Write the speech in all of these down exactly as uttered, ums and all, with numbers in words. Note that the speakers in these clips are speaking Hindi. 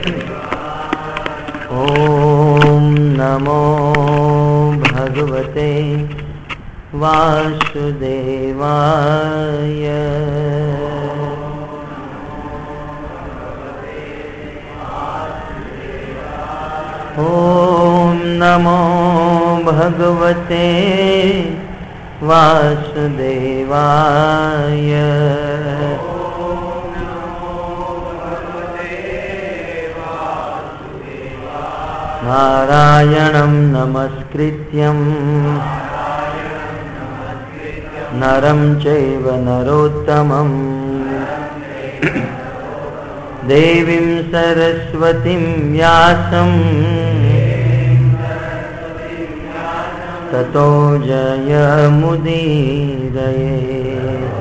ॐ नमो भगवते वासुदेवाय। ॐ नमो भगवते वासुदेवाय। नारायणं नमस्कृत्यं नरं चैव नरोत्तमं देवीं सरस्वतीं व्यासं ततो जयमुदीरये।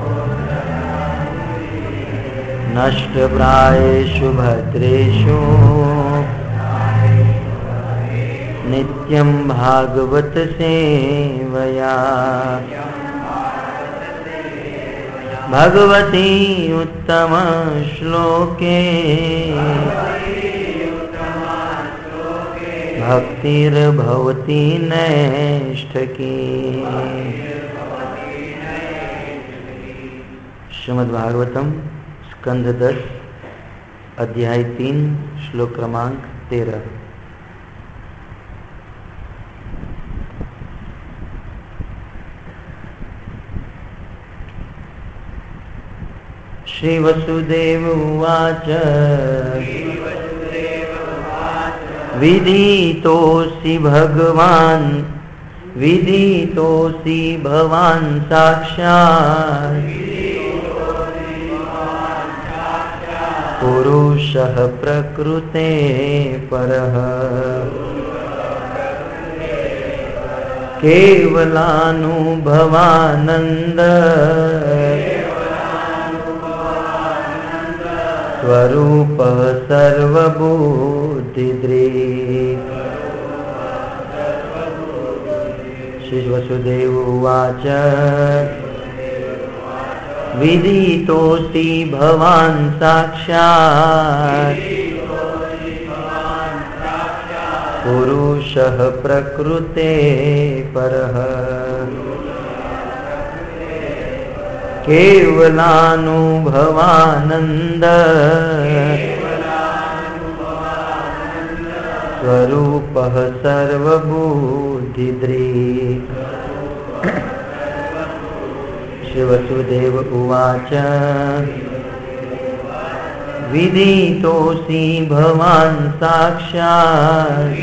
नष्टप्रायेषु भद्रेषु नित्यं भागवत सेवया। भगवती उत्तम श्लोके भक्तिर्भवती नैष्ठकी। श्रीमद्भागवतम स्कंध दस अध्याय तीन श्लोक क्रमांक तेरह। श्री वसुदेव उवाच विदितोऽसि भगवान् विदितोऽसि भवान् साक्षात् पुरुषः प्रकृते परः। केवलानुभवानन्द स्वरूप सर्वबुद्धिदृक्। श्री वसुदेव उवाच विदितोऽसि भवान् साक्षात् पुरुषः प्रकृते परः। केवलानुभवानन्द स्वरूपः सर्वबुद्धिदृक्। श्री वसुदेव उवाच विदितोऽसि भवान् साक्षात्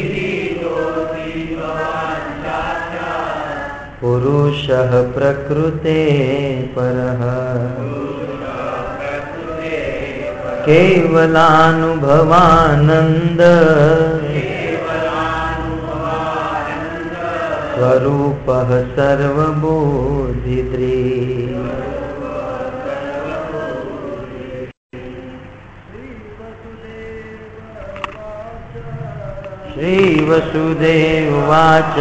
पुरुषः प्रकृते परः। केवलानुभवानन्द स्वरूपः सर्वबुद्धिदृक्। श्री वसुदेव उवाच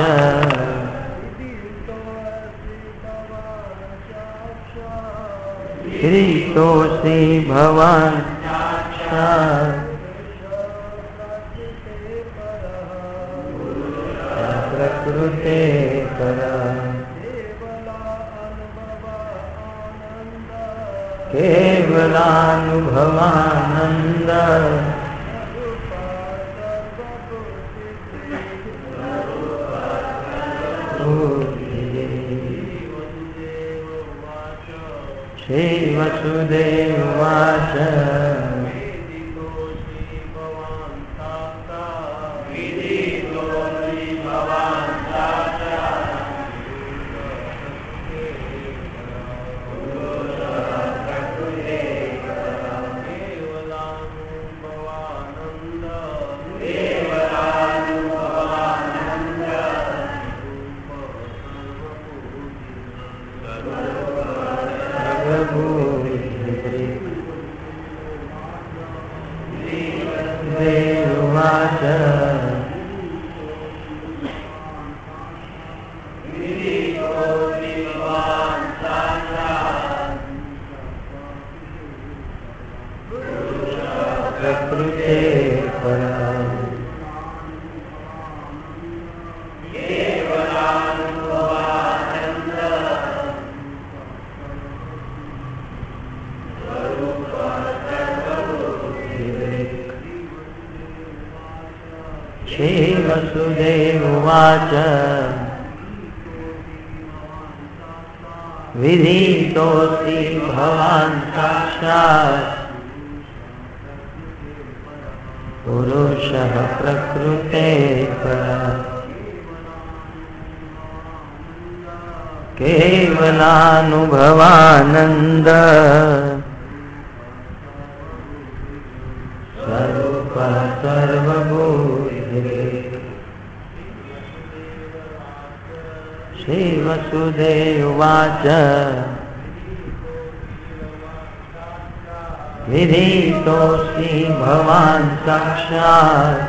विदितोऽसि भवान् साक्षात् प्रकृते परः। केवलानुभवानन्द श्री वसुदेव उवाच देवाच प्रकृते परम। श्री वसुदेव उवाच विदितोऽसि भवान् साक्षात् पुरुषः प्रकृते परः। केवलानुभवानन्द स्वरूपः सर्वभूतिः। श्री वसुदेव उवाच विदितोऽसि भवान् साक्षात्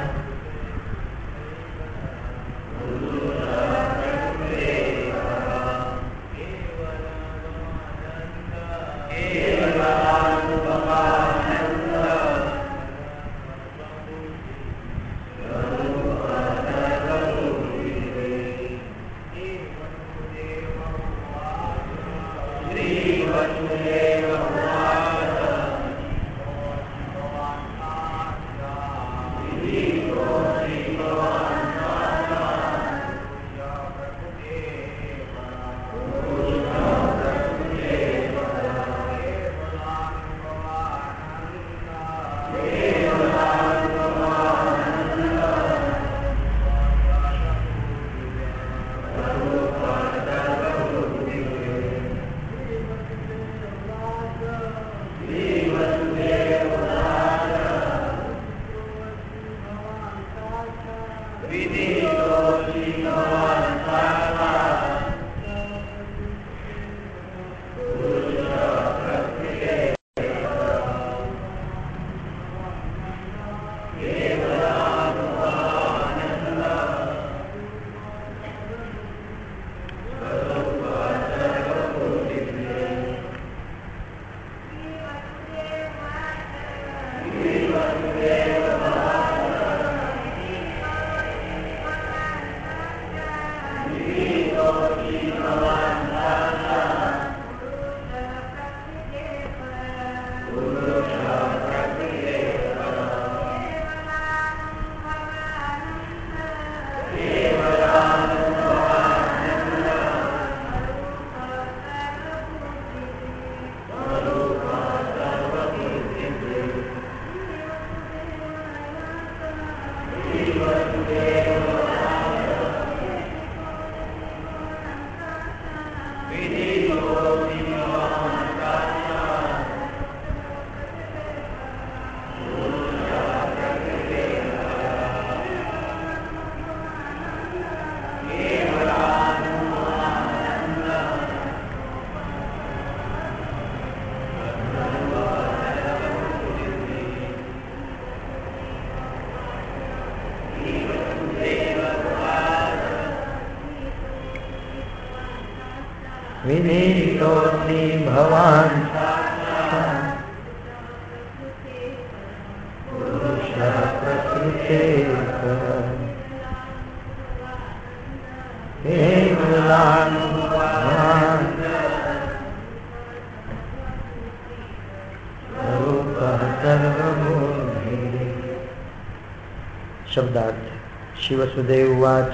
विदितोऽसि भवान् पुरुषः प्रकृते परः। केवलानुभवानन्द स्वरूपः सर्वभूतिः। शब्दार्थ। श्री वसुदेव उवाच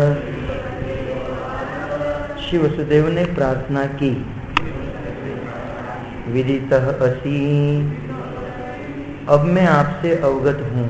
श्री वसुदेव ने प्रार्थना की। विदितः असि, अब मैं आपसे अवगत हूँ।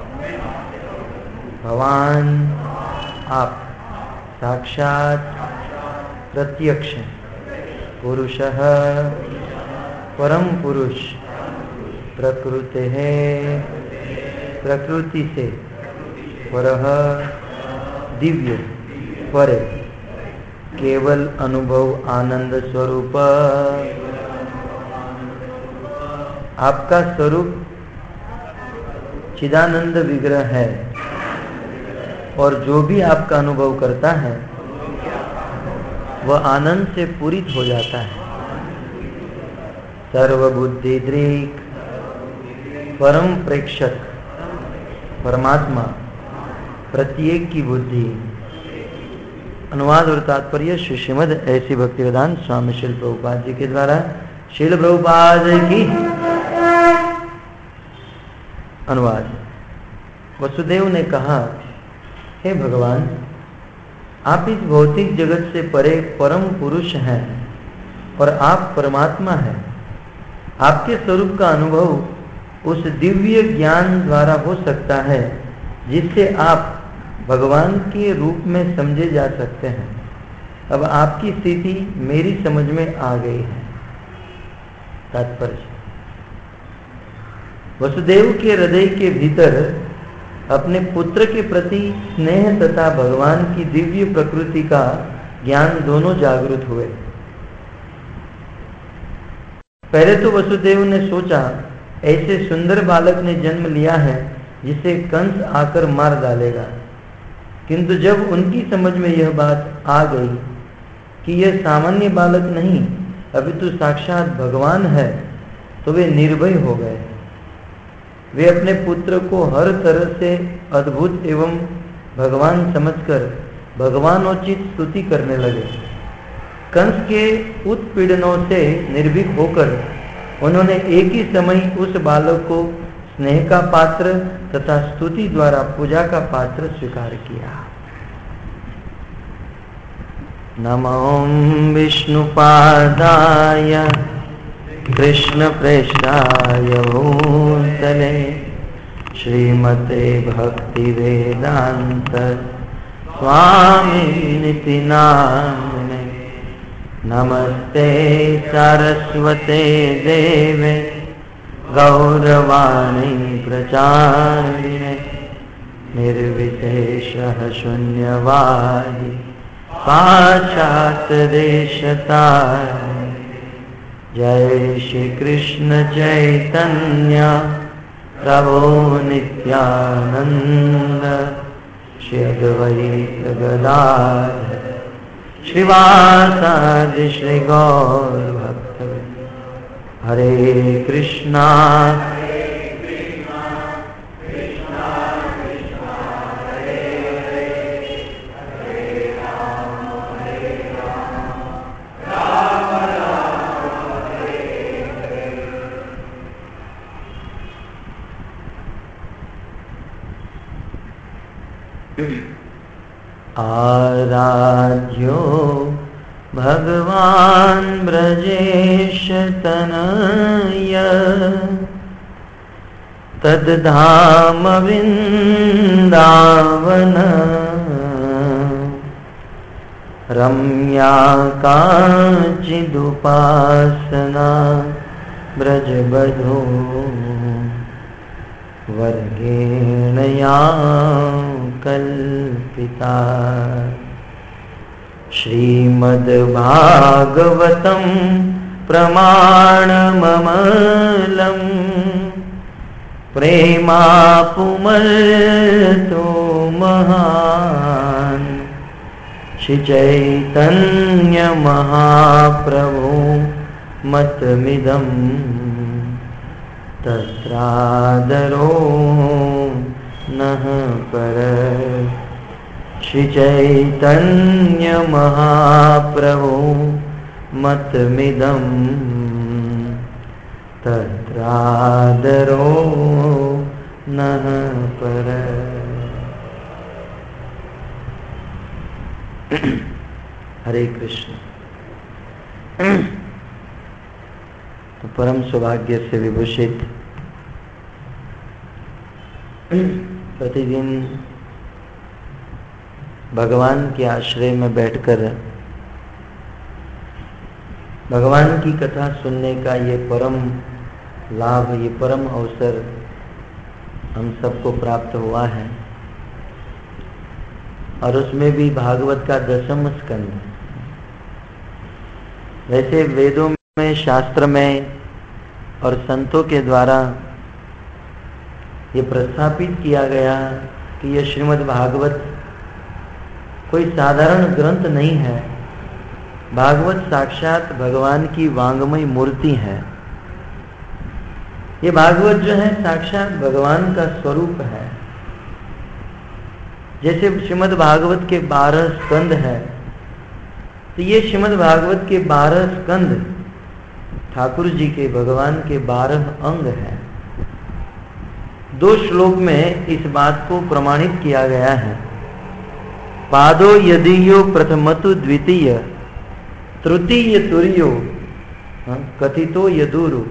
भवान, आप, साक्षात, प्रत्यक्ष, पुरुषः, परम पुरुष, प्रकृते है, प्रकृति से, परः, दिव्य, परे, केवल अनुभव आनंद स्वरूप। आपका स्वरूप चिदानंद विग्रह है और जो भी आपका अनुभव करता है वह आनंद से पूरित हो जाता है। सर्वबुद्धि दृक्, परम प्रेक्षक, परमात्मा प्रत्येक की बुद्धि। अनुवाद और तात्पर्य श्री श्रीमद् ऐसी भक्तिवेदांत स्वामी श्रील प्रभुपाद जी के द्वारा। श्रील प्रभुपाद की अनुवाद। वसुदेव ने कहा, हे भगवान, आप इस भौतिक जगत से परे परम पुरुष हैं और आप परमात्मा हैं। आपके स्वरूप का अनुभव उस दिव्य ज्ञान द्वारा हो सकता है जिससे आप भगवान के रूप में समझे जा सकते हैं। अब आपकी स्थिति मेरी समझ में आ गई है। तात्पर्य, वसुदेव के हृदय के भीतर अपने पुत्र के प्रति स्नेह तथा भगवान की दिव्य प्रकृति का ज्ञान दोनों जागृत हुए। पहले तो वसुदेव ने सोचा, ऐसे सुंदर बालक ने जन्म लिया है जिसे कंस आकर मार डालेगा। किंतु जब उनकी समझ में यह बात आ गई कि यह सामान्य बालक नहीं अपितु साक्षात भगवान है, तो वे निर्भय हो गए। वे अपने पुत्र को हर तरह से अद्भुत एवं भगवान समझकर भगवानोचित स्तुति करने लगे। कंस के उत्पीड़नों से निर्भीक होकर उन्होंने एक ही समय उस बालक को स्नेह का पात्र तथा स्तुति द्वारा पूजा का पात्र स्वीकार किया। नमो विष्णुपादाय कृष्ण प्रेष्ठाय भूतले श्रीमते भक्ति वेदांत स्वामिनिति नामिने। नमस्ते सरस्वते देवे गौरवाणी प्रचारिणे निर्विशेषः शून्यवादी पाश्चात्य देशतारिणे। जय श्री कृष्ण चैतन्य प्रभु नित्यानंद श्री अद्वैत गदाधर श्रीवासादि श्री गौर भक्तवृंद। हरे कृष्णा आराध्यो भगवान ब्रजेश तनय तद्धाम वृंदावन रम्या काचिदुपासना ब्रजबधो वर्गेण या कल्पिता। श्रीमद्भागवतं प्रमाणममलं प्रेमापुमर्तो महान्। श्रीचैतन्य महाप्रभु मतमिदं तत्रादरो नः पर। श्री चैतन्य महाप्रभु मतमिदं तत्रादरो नः पर। हरे कृष्ण। तो परम सौभाग्य से विभूषित प्रतिदिन भगवान के आश्रय में बैठकर भगवान की कथा सुनने का ये परम लाभ, ये परम अवसर हम सबको प्राप्त हुआ है। और उसमें भी भागवत का दसम स्कंद। वैसे वेदों में, शास्त्र में और संतों के द्वारा ये प्रस्थापित किया गया कि यह श्रीमद् भागवत कोई साधारण ग्रंथ नहीं है। भागवत साक्षात भगवान की वांगमय मूर्ति है। ये भागवत जो है साक्षात भगवान का स्वरूप है। जैसे श्रीमद् भागवत के बारह स्कंद है, तो ये श्रीमद् भागवत के बारह स्कंद ठाकुर जी के भगवान के बारह अंग हैं। दो श्लोक में इस बात को प्रमाणित किया गया है। पादो यदीयो प्रथमतु द्वितीय तृतीय तुर्यो कथितो यदुरु।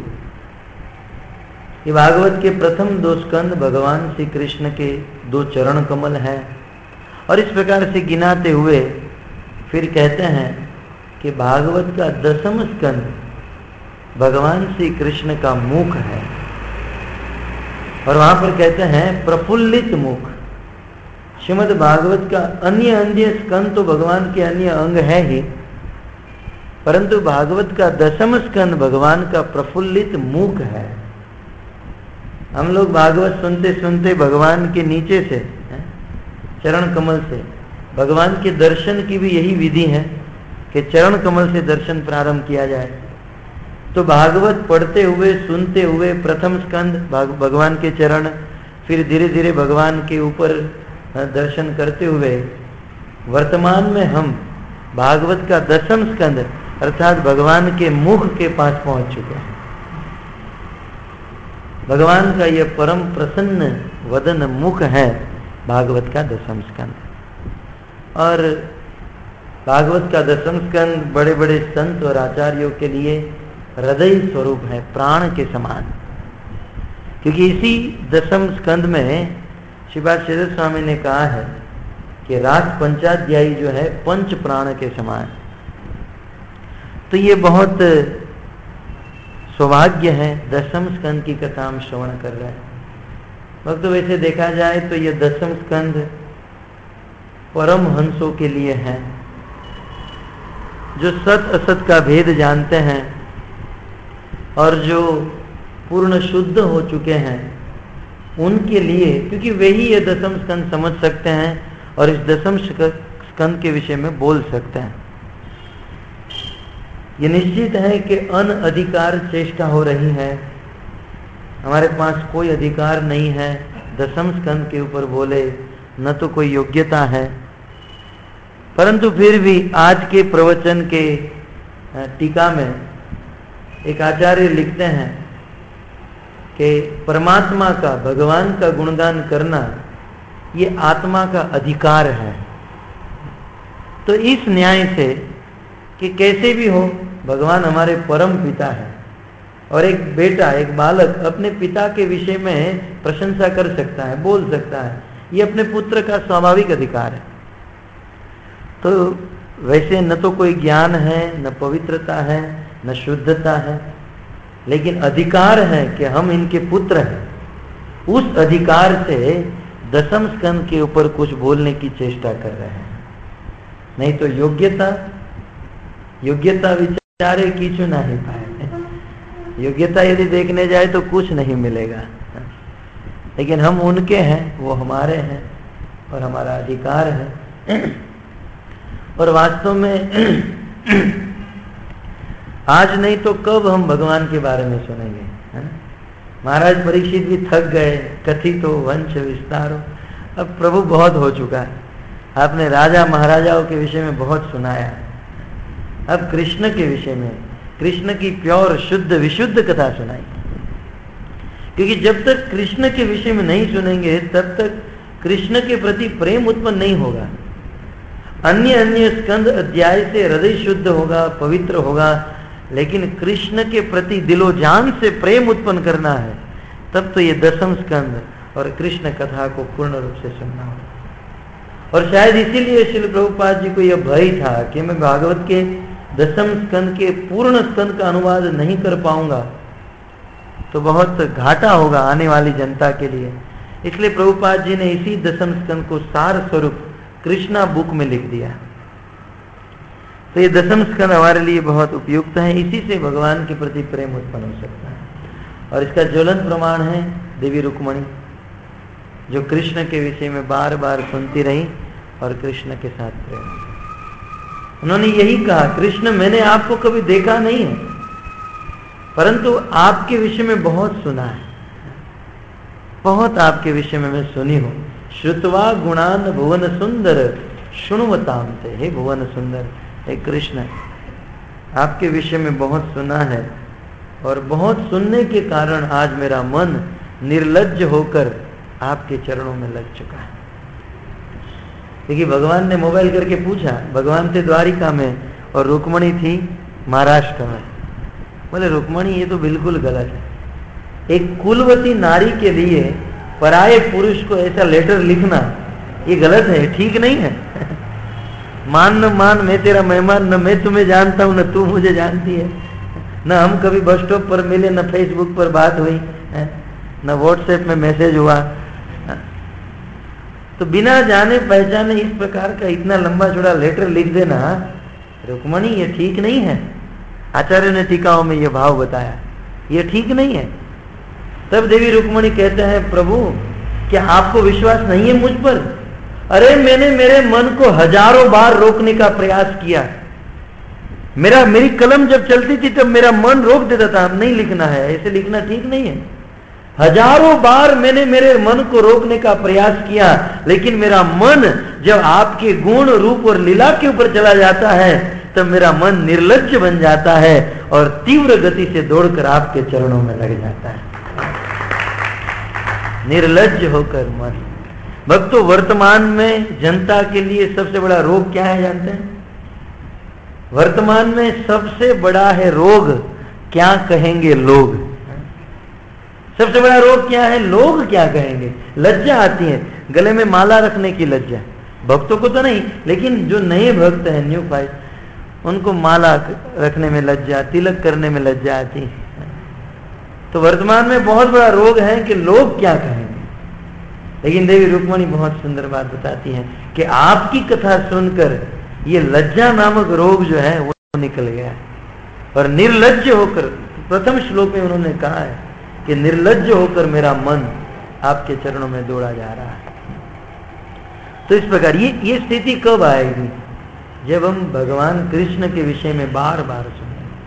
ये भागवत के प्रथम दो स्कंद भगवान श्री कृष्ण के दो चरण कमल हैं, और इस प्रकार से गिनाते हुए फिर कहते हैं कि भागवत का दसम स्कंद भगवान श्री कृष्ण का मुख है, और वहां पर कहते हैं प्रफुल्लित मुख। श्रीमद् भागवत का अन्य अन्य स्कंद तो भगवान के अन्य अंग है ही, परंतु भागवत का दसम स्कंद भगवान का प्रफुल्लित मुख है। हम लोग भागवत सुनते सुनते भगवान के नीचे से, चरण कमल से, भगवान के दर्शन की भी यही विधि है कि चरण कमल से दर्शन प्रारंभ किया जाए। तो भागवत पढ़ते हुए सुनते हुए प्रथम स्कंद भगवान के चरण, फिर धीरे धीरे भगवान के ऊपर दर्शन करते हुए वर्तमान में हम भागवत का दसम स्कंद अर्थात भगवान के मुख के पास पहुंच चुके हैं। भगवान का यह परम प्रसन्न वदन मुख है भागवत का दसम स्कंद। और भागवत का दसम स्कंद बड़े बड़े संत और आचार्यों के लिए हृदय स्वरूप है, प्राण के समान, क्योंकि इसी दसम स्कंद में श्रीपाद श्रीधर स्वामी ने कहा है कि राज पंचाध्यायी जो है पंच प्राण के समान। तो ये बहुत सौभाग्य है, दसम स्कंद की कथा हम श्रवण कर रहे हैं। भक्त वैसे देखा जाए तो ये दसम स्कंद परम हंसों के लिए है, जो सत असत का भेद जानते हैं और जो पूर्ण शुद्ध हो चुके हैं उनके लिए, क्योंकि वे ही ये दसम स्कंद समझ सकते हैं और इस दसम स्कंद के विषय में बोल सकते हैं। ये निश्चित है कि अनअधिकार चेष्टा हो रही है, हमारे पास कोई अधिकार नहीं है दसम स्कंद के ऊपर बोले, न तो कोई योग्यता है। परंतु फिर भी आज के प्रवचन के टीका में एक आचार्य लिखते हैं कि परमात्मा का, भगवान का गुणगान करना ये आत्मा का अधिकार है। तो इस न्याय से कि कैसे भी हो भगवान हमारे परम पिता है, और एक बेटा, एक बालक अपने पिता के विषय में प्रशंसा कर सकता है, बोल सकता है, ये अपने पुत्र का स्वाभाविक अधिकार है। तो वैसे न तो कोई ज्ञान है, न पवित्रता है, न शुद्धता है, लेकिन अधिकार है कि हम इनके पुत्र हैं। उस अधिकार से दसम स्कंद के ऊपर कुछ बोलने की चेष्टा कर रहे हैं। नहीं तो योग्यता योग्यता विचारे कीचु नहीं पाए, योग्यता यदि देखने जाए तो कुछ नहीं मिलेगा, लेकिन हम उनके हैं, वो हमारे हैं और हमारा अधिकार है। और वास्तव में आज नहीं तो कब हम भगवान के बारे में सुनेंगे, है ना। महाराज परीक्षित भी थक गए, कथित हो वंश विस्तारो, अब प्रभु बहुत हो चुका है, आपने राजा महाराजाओं के विषय में बहुत सुनाया, अब कृष्ण के विषय में, कृष्ण की प्योर शुद्ध विशुद्ध कथा सुनाई। क्योंकि जब तक कृष्ण के विषय में नहीं सुनेंगे तब तक कृष्ण के प्रति प्रेम उत्पन्न नहीं होगा। अन्य अन्य स्कंद अध्याय से हृदय शुद्ध होगा, पवित्र होगा, लेकिन कृष्ण के प्रति दिलो जान से प्रेम उत्पन्न करना है, तब तो ये दसम स्कंद और कृष्ण कथा को पूर्ण रूप से सुनना होगा। और शायद इसीलिए श्रील प्रभुपाद जी को यह भय था कि मैं भागवत के दसम स्कंद के पूर्ण स्कंद का अनुवाद नहीं कर पाऊंगा तो बहुत घाटा होगा आने वाली जनता के लिए। इसलिए प्रभुपाद जी ने इसी दसम स्कंद को सार स्वरूप कृष्णा बुक में लिख दिया। तो ये दसम स्कंद हमारे लिए बहुत उपयुक्त है, इसी से भगवान के प्रति प्रेम उत्पन्न हो सकता है। और इसका ज्वलन प्रमाण है देवी रुक्मणी, जो कृष्ण के विषय में बार बार सुनती रही और कृष्ण के साथ प्रेम। उन्होंने यही कहा, कृष्ण मैंने आपको कभी देखा नहीं है, परंतु आपके विषय में बहुत सुना है, बहुत आपके विषय में मैं सुनी हूं। श्रुत्वा गुणान भुवन सुंदर शुणवताम ते। हे भुवन सुंदर, हे कृष्ण, आपके विषय में बहुत सुना है और बहुत सुनने के कारण आज मेरा मन निर्लज्ज होकर आपके चरणों में लग चुका है। देखिए, भगवान ने मोबाइल करके पूछा, भगवान थे द्वारिका में और रुक्मणी थी महाराष्ट्र में। बोले रुक्मणी ये तो बिल्कुल गलत है, एक कुलवती नारी के लिए पराये पुरुष को ऐसा लेटर लिखना ये गलत है, ठीक नहीं है। मान न मान, मैं तेरा मेहमान, न मैं तुम्हें जानता हूं न तू मुझे जानती है, न हम कभी बस स्टॉप पर मिले, न फेसबुक पर बात हुई है, न व्हाट्सएप में मैसेज हुआ। तो बिना जाने पहचाने इस प्रकार का इतना लंबा चौड़ा लेटर लिख देना, रुक्मणी ये ठीक नहीं है। आचार्य ने टीकाओं में ये भाव बताया, ये ठीक नहीं है। तब देवी रुक्मणी कहते हैं, प्रभु क्या आपको विश्वास नहीं है मुझ पर? अरे मैंने मेरे मन को हजारों बार रोकने का प्रयास किया। मेरा मेरी कलम जब चलती थी तब मेरा मन रोक देता था, नहीं लिखना है, ऐसे लिखना ठीक नहीं है। हजारों बार मैंने मेरे मन को रोकने का प्रयास किया, लेकिन मेरा मन जब आपके गुण रूप और लीला के ऊपर चला जाता है तब मेरा मन निर्लज्ज बन जाता है और तीव्र गति से दौड़कर आपके चरणों में लग जाता है। निर्लज्ज होकर मन। भक्तों, वर्तमान में जनता के लिए सबसे बड़ा रोग क्या है जानते हैं? वर्तमान में सबसे बड़ा है रोग, क्या कहेंगे लोग। सबसे बड़ा रोग क्या है? लोग क्या कहेंगे। लज्जा आती है, गले में माला रखने की लज्जा। भक्तों को तो नहीं, लेकिन जो नए भक्त हैं, न्यू फाइव, उनको माला रखने में लज्जा, तिलक करने में लज्जा आती है। तो वर्तमान में बहुत बड़ा रोग है कि लोग क्या कहेंगे। लेकिन देवी रुक्मणी बहुत सुंदर बात बताती हैं कि आपकी कथा सुनकर ये लज्जा नामक रोग जो है वो निकल गया। और निर्लज्ज होकर, प्रथम श्लोक में उन्होंने कहा है कि निर्लज्ज होकर मेरा मन आपके चरणों में दौड़ा जा रहा है। तो इस प्रकार ये ये स्थिति कब आएगी? जब हम भगवान कृष्ण के विषय में बार बार सुने।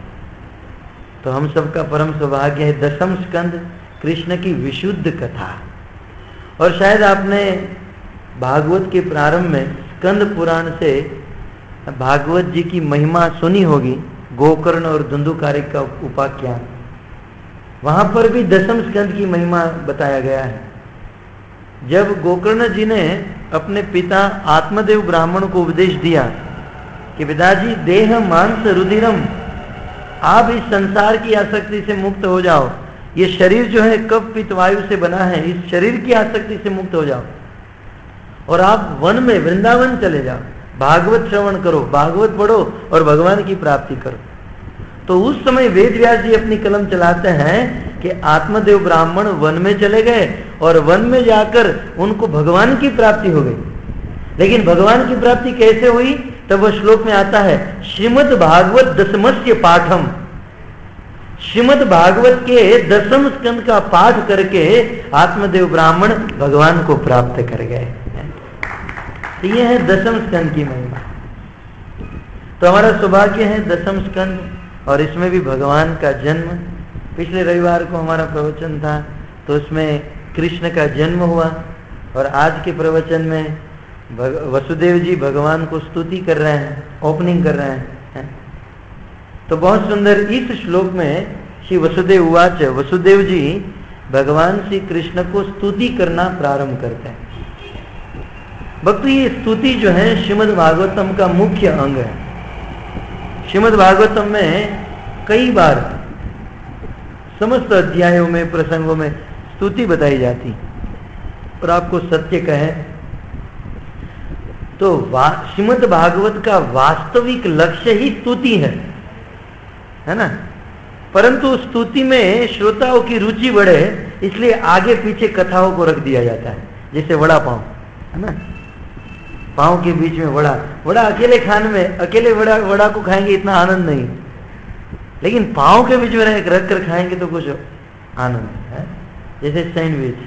तो हम सबका परम सौभाग्य है दसम स्कंद कृष्ण की विशुद्ध कथा। और शायद आपने भागवत के प्रारंभ में स्कंद पुराण से भागवत जी की महिमा सुनी होगी, गोकर्ण और धुंधुकारिक का उपाख्यान। वहां पर भी दसम स्कंद की महिमा बताया गया है। जब गोकर्ण जी ने अपने पिता आत्मदेव ब्राह्मण को उपदेश दिया कि पिताजी, देह मांस रुधिरम, आप इस संसार की आसक्ति से मुक्त हो जाओ। ये शरीर जो है कफ पित्त वायु से बना है, इस शरीर की आसक्ति से मुक्त हो जाओ और आप वन में वृंदावन चले जाओ, भागवत श्रवण करो, भागवत पढ़ो और भगवान की प्राप्ति करो। तो उस समय वेद व्यास जी अपनी कलम चलाते हैं कि आत्मदेव ब्राह्मण वन में चले गए और वन में जाकर उनको भगवान की प्राप्ति हो गई। लेकिन भगवान की प्राप्ति कैसे हुई? तब वह श्लोक में आता है, श्रीमद् भागवत दसमस्य पाठम। श्रीमद् भागवत के दसम स्कंद का पाठ करके आत्मदेव ब्राह्मण भगवान को प्राप्त कर गए। तो यह है दसम स्कंद की महिमा। तो हमारा सौभाग्य है दसम स्कंद, और इसमें भी भगवान का जन्म। पिछले रविवार को हमारा प्रवचन था तो उसमें कृष्ण का जन्म हुआ, और आज के प्रवचन में वसुदेव जी भगवान को स्तुति कर रहे हैं, ओपनिंग कर रहे हैं। तो बहुत सुंदर इस श्लोक में श्री वसुदेव उवाच, वसुदेव जी भगवान श्री कृष्ण को स्तुति करना प्रारंभ करते हैं। भक्तों, ये स्तुति जो है श्रीमद् भागवतम का मुख्य अंग है। श्रीमद् भागवतम में कई बार समस्त अध्यायों में, प्रसंगों में स्तुति बताई जाती। और आपको सत्य कहे तो श्रीमद् भागवत का वास्तविक लक्ष्य ही स्तुति है, है ना। परंतु स्तुति में श्रोताओं की रुचि बढ़े इसलिए आगे पीछे कथाओं को रख दिया जाता है। जैसे वड़ा पाव, है ना, पाव के बीच में वड़ा। वड़ा अकेले खाने में, अकेले वड़ा वड़ा को खाएंगे इतना आनंद नहीं, लेकिन पाव के बीच में रख रख कर खाएंगे तो कुछ आनंद है। जैसे सैंडविच,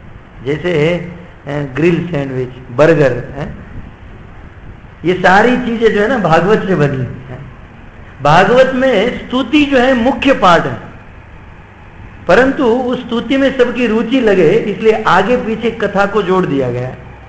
जैसे ग्रिल सैंडविच, बर्गर है, ये सारी चीजें जो है ना भागवत से बनी है। भागवत में स्तुति जो है मुख्य पाठ है, परंतु उस स्तुति में सबकी रुचि लगे इसलिए आगे पीछे कथा को जोड़ दिया गया है।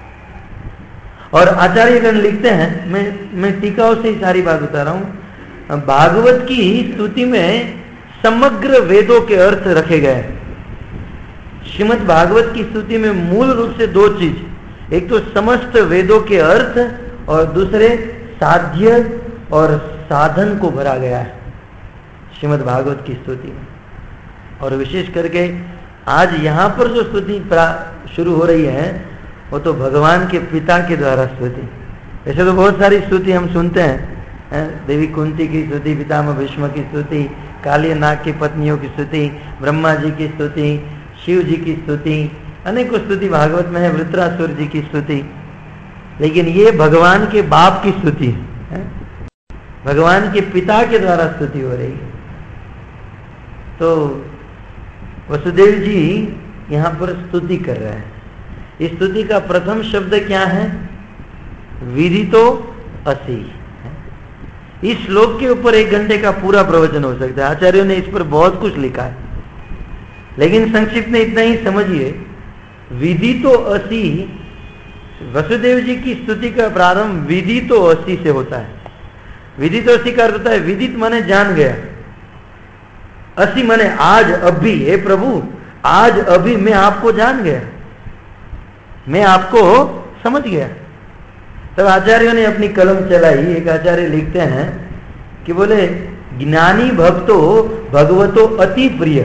और आचार्यगण लिखते हैं, मैं मैं टीकाओं से ही सारी बात बता रहा हूं, भागवत की स्तुति में समग्र वेदों के अर्थ रखे गए। श्रीमद् भागवत की स्तुति में मूल रूप से दो चीज, एक तो समस्त वेदों के अर्थ और दूसरे साध्य और साधन को भरा गया है श्रीमद् भागवत की स्तुति में। और विशेष करके आज यहां पर जो स्तुति शुरू हो रही है वो तो भगवान के पिता के द्वारा स्तुति। वैसे तो बहुत सारी स्तुति हम सुनते हैं, देवी कुंती की स्तुति, पितामह भीष्म की स्तुति, काली नाग की पत्नियों की स्तुति, ब्रह्मा जी की स्तुति, शिव जी की स्तुति, अनेकों स्तुति भागवत में है, वृत्रासुर जी की स्तुति। लेकिन ये भगवान के बाप की स्तुति है, भगवान के पिता के द्वारा स्तुति हो रही है। तो वसुदेव जी यहां पर स्तुति कर रहे हैं। इस स्तुति का प्रथम शब्द क्या है? विदितो असि। इस श्लोक के ऊपर एक घंटे का पूरा प्रवचन हो सकता है, आचार्यों ने इस पर बहुत कुछ लिखा है, लेकिन संक्षिप्त में इतना ही समझिए। विदितो असि, वसुदेव जी की स्तुति का प्रारंभ विदितो असि से होता है। विदितो असि का अर्थ होता है विदित माने जान गया, असि माने आज अभी, हे प्रभु आज अभी मैं आपको जान गया, मैं आपको समझ गया। तब आचार्यों ने अपनी कलम चलाई। एक आचार्य लिखते हैं कि बोले ज्ञानी भक्तो भगवतो अति प्रिय।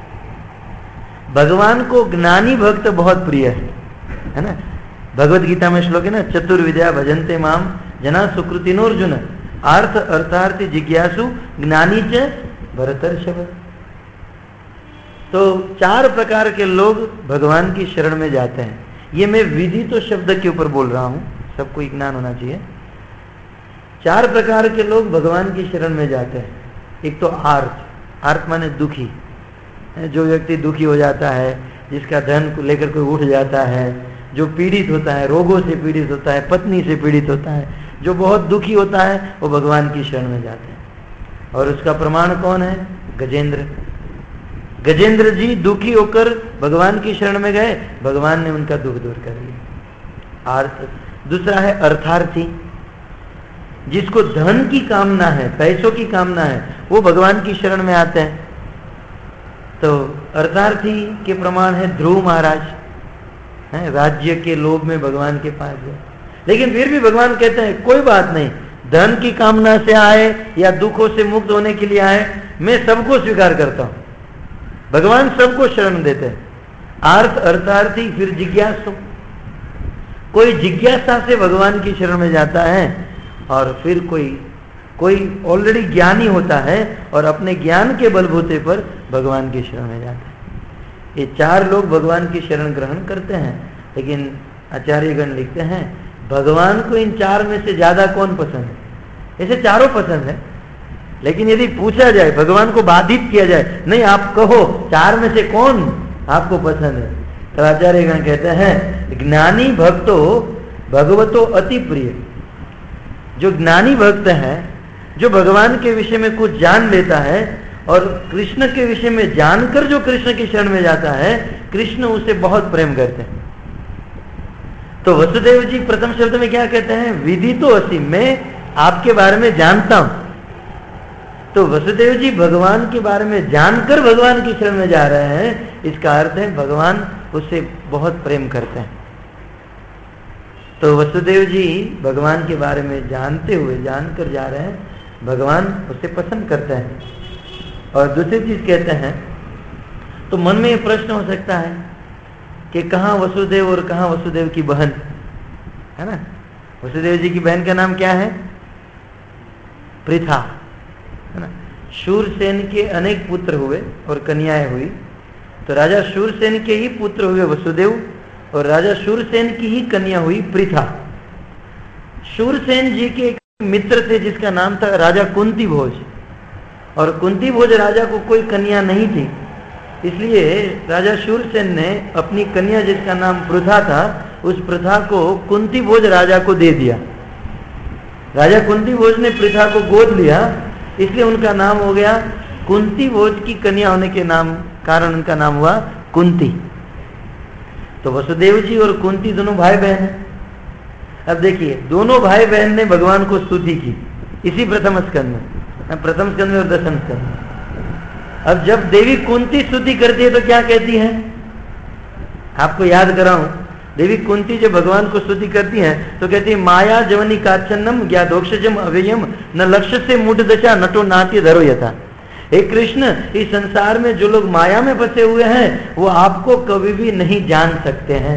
भगवान को ज्ञानी भक्त बहुत प्रिय है, है ना। भगवत गीता में श्लोक है ना, चतुर्विद्या भजन्ते माम जना सुकृतिनोर्जुन अर्थ अर्थार्थी जिज्ञासु ज्ञानी च भरतर्षभ। तो चार प्रकार के लोग भगवान की शरण में जाते हैं। ये मैं विधि तो शब्द के ऊपर बोल रहा हूं, सबको ज्ञान होना चाहिए। चार प्रकार के लोग भगवान की शरण में जाते हैं। एक तो आर्त, आर्त माने दुखी, जो व्यक्ति दुखी हो जाता है, जिसका धन को लेकर कोई उठ जाता है, जो पीड़ित होता है, रोगों से पीड़ित होता है, पत्नी से पीड़ित होता है, जो बहुत दुखी होता है, वो भगवान की शरण में जाते हैं। और उसका प्रमाण कौन है? गजेंद्र। गजेंद्र जी दुखी होकर भगवान की शरण में गए, भगवान ने उनका दुख दूर कर लिया। आर्थ। दूसरा है अर्थार्थी, जिसको धन की कामना है, पैसों की कामना है, वो भगवान की शरण में आते हैं। तो अर्थार्थी के प्रमाण है ध्रुव महाराज, है राज्य के लोभ में भगवान के पास गए, लेकिन फिर भी भगवान कहते हैं कोई बात नहीं, धन की कामना से आए या दुखों से मुक्त होने के लिए आए, मैं सबको स्वीकार करता हूं। भगवान सबको शरण देते हैं। आर्थ अर्थार्थी, फिर जिज्ञासु। कोई जिज्ञासा से भगवान की शरण में जाता है, और फिर कोई कोई ऑलरेडी ज्ञानी होता है और अपने ज्ञान के बलबूते पर भगवान की शरण में जाता है। ये चार लोग भगवान की शरण ग्रहण करते हैं। लेकिन आचार्यगण लिखते हैं भगवान को इन चार में से ज्यादा कौन पसंद है? ऐसे चारों पसंद है, लेकिन यदि पूछा जाए, भगवान को बाधित किया जाए, नहीं आप कहो चार में से कौन आपको पसंद है, तो आचार्यगण कहते हैं ज्ञानी भक्तो भगवतो अति प्रिय। जो ज्ञानी भक्त है, जो भगवान के विषय में कुछ जान लेता है और कृष्ण के विषय में जानकर जो कृष्ण की शरण में जाता है, कृष्ण उसे बहुत प्रेम करते हैं। तो वसुदेव जी प्रथम शब्द में क्या कहते हैं? विदितो असि, मैं आपके बारे में जानता हूं। तो वसुदेव जी भगवान के बारे में जानकर भगवान की शरण में जा रहे हैं, इसका अर्थ है भगवान उससे बहुत प्रेम करते हैं। तो वसुदेव जी भगवान के बारे में जानते हुए, जानकर जा रहे हैं, भगवान उसे पसंद करते हैं। और दूसरी चीज कहते हैं, तो मन में ये प्रश्न हो सकता है कि कहां वसुदेव और कहां वसुदेव की बहन, है ना। वसुदेव जी की बहन का नाम क्या है? पृथा, है ना। शूरसेन के अनेक पुत्र हुए और कन्याएं हुई। तो राजा शूरसेन के ही पुत्र हुए वसुदेव, और राजा शूरसेन की ही कन्या हुई पृथा। शूरसेन जी के एक मित्र थे जिसका नाम था राजा कुंती भोज, और कुंती भोज राजा को कोई कन्या नहीं थी, इसलिए राजा शूरसेन ने अपनी कन्या जिसका नाम पृथा था, उस पृथा को कुंती भोज राजा को दे दिया। राजा कुंती भोज ने पृथा को गोद लिया, इसलिए उनका नाम हो गया, कुंती भोज की कन्या होने के नाम कारण उनका नाम हुआ कुंती। तो वसुदेव जी और कुंती दोनों भाई बहन हैं। अब देखिए, दोनों भाई बहन ने भगवान को स्तुति की इसी प्रथम स्कंद में, प्रथम स्कंद में और दशम स्कंद में। अब जब देवी कुंती स्तुति करती है तो क्या कहती है, आपको याद कराऊं, देवी कुंती जब भगवान को स्तुति करती है तो कहती है, माया जवनी काचन्नम ज्ञादोक्षजम अव्ययम न लक्ष्य से मूढ़ दशा नटो नाट्य धरो यथा। हे कृष्ण, इस संसार में जो लोग माया में फंसे हुए हैं वो आपको कभी भी नहीं जान सकते हैं।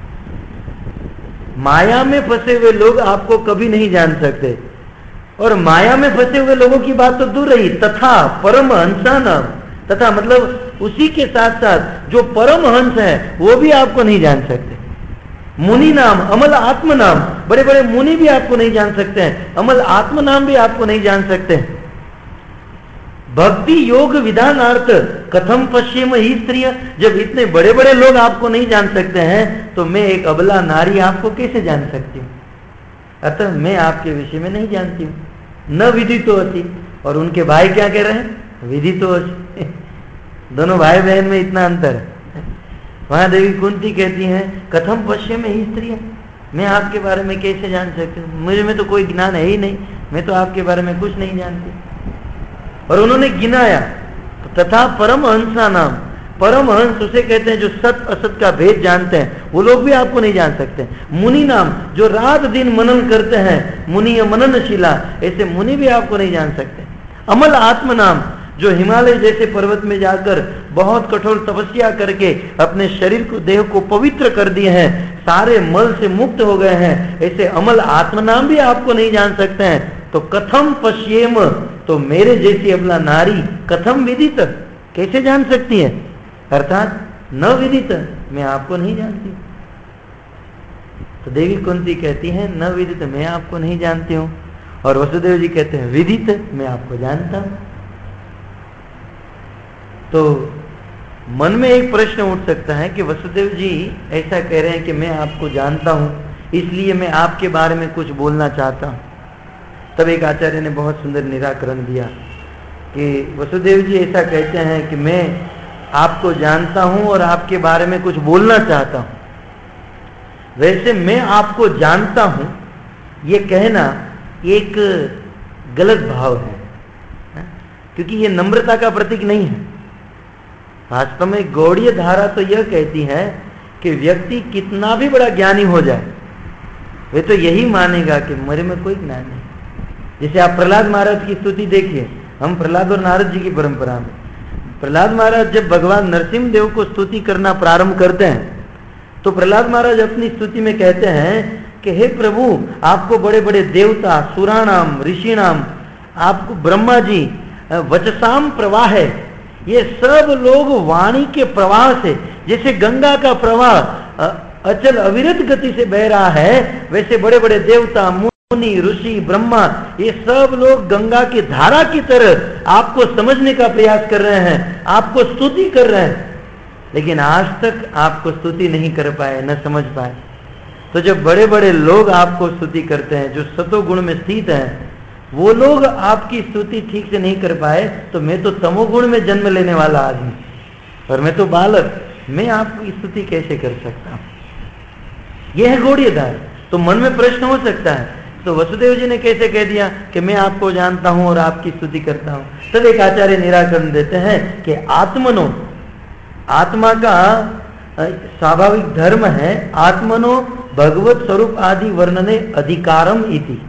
माया में फंसे हुए लोग आपको कभी नहीं जान सकते। और माया में फंसे हुए लोगों की बात तो दूर रही, तथा परम हंसानाम, तथा मतलब उसी के साथ साथ जो परम हंस है वो भी आपको नहीं जान सकते। मुनि नाम अमल आत्म नाम, बड़े बड़े मुनि भी आपको नहीं जान सकते हैं, अमल आत्म नाम भी आपको नहीं जान सकते हैं। भक्ति योग विधानार्थ कथम पश्चिम ही स्त्रिय, जब इतने बड़े बड़े लोग आपको नहीं जान सकते हैं तो मैं एक अबला नारी आपको कैसे जान सकती हूँ। अतः मैं आपके विषय में नहीं जानती हूँ। न विदितो अस्ति, और उनके भाई क्या कह रहे हैं, विदितो अस्ति। दोनों भाई बहन में इतना अंतर है। वहां देवी कुंती कहती हैं, कथम पश्चिम ही स्त्रिय, मैं आपके बारे में कैसे जान सकती हूँ, मुझे में तो कोई ज्ञान है ही नहीं, मैं तो आपके बारे में कुछ नहीं जानती। और उन्होंने गिनाया, तथा परम हंसा नाम, परम हंस उसे कहते हैं जो सत असत का भेद जानते हैं, वो लोग भी आपको नहीं जान सकते। मुनि नाम, जो रात दिन मनन करते हैं, मुनि मननशीला, ऐसे मुनि भी आपको नहीं जान सकते। अमल आत्म नाम, जो हिमालय जैसे पर्वत में जाकर बहुत कठोर तपस्या करके अपने शरीर को, देह को पवित्र कर दिए हैं, सारे मल से मुक्त हो गए हैं, ऐसे अमल आत्म नाम भी आपको नहीं जान सकते हैं। तो कथम पश्येम, तो मेरे जैसी अबला नारी कथम विदित, कैसे जान सकती है, अर्थात न विदित, मैं आपको नहीं जानती। तो देवी कुंती कहती है, न विदित, मैं आपको नहीं जानती हूं। और वसुदेव जी कहते हैं, विदित, मैं आपको जानता हूं। तो मन में एक प्रश्न उठ सकता है कि वसुदेव जी ऐसा कह रहे हैं कि मैं आपको जानता हूं, इसलिए मैं आपके बारे में कुछ बोलना चाहता हूं। तब एक आचार्य ने बहुत सुंदर निराकरण दिया कि वसुदेव जी ऐसा कहते हैं कि मैं आपको जानता हूं और आपके बारे में कुछ बोलना चाहता हूं। वैसे मैं आपको जानता हूं ये कहना एक गलत भाव है, क्योंकि ये नम्रता का प्रतीक नहीं है। वास्तव में गौड़ीय धारा तो यह कहती है कि व्यक्ति कितना भी बड़ा ज्ञानी हो जाए, वे तो यही मानेगा कि मेरे में कोई ज्ञान नहीं। जैसे आप प्रहलाद महाराज की स्तुति देखिए, हम प्रहलाद और नारद जी की परंपरा में, प्रहलाद महाराज जब भगवान नरसिंह देव को स्तुति करना प्रारंभ करते हैं तो प्रहलाद महाराज अपनी स्तुति में कहते हैं कि हे प्रभु, आपको बड़े बड़े देवता, सुराणाम, ऋषिणाम, आपको ब्रह्मा जी, वचसाम प्रवाह है, ये सब लोग वाणी के प्रवाह से, जैसे गंगा का प्रवाह अचल अविरत गति से बह रहा है, वैसे बड़े बड़े देवता, मुनि, ऋषि, ब्रह्मा, ये सब लोग गंगा की धारा की तरह आपको समझने का प्रयास कर रहे हैं, आपको स्तुति कर रहे हैं, लेकिन आज तक आपको स्तुति नहीं कर पाए, न समझ पाए। तो जब बड़े बड़े लोग आपको स्तुति करते हैं, जो सतोगुण में स्थित हैं, वो लोग आपकी स्तुति ठीक से नहीं कर पाए, तो मैं तो तमोगुण में जन्म लेने वाला आदमी, और मैं तो बालक, मैं आपकी स्तुति कैसे कर सकता हूं। यह है गौड़ीय धारा। तो मन में प्रश्न हो सकता है, तो वसुदेव जी ने कैसे कह दिया कि मैं आपको जानता हूं और आपकी स्तुति करता हूं। तब एक आचार्य निराकरण देते हैं कि आत्मनो, आत्मा का स्वाभाविक धर्म है, आत्मनो भगवत स्वरूप आदि वर्णने अधिकारम इति,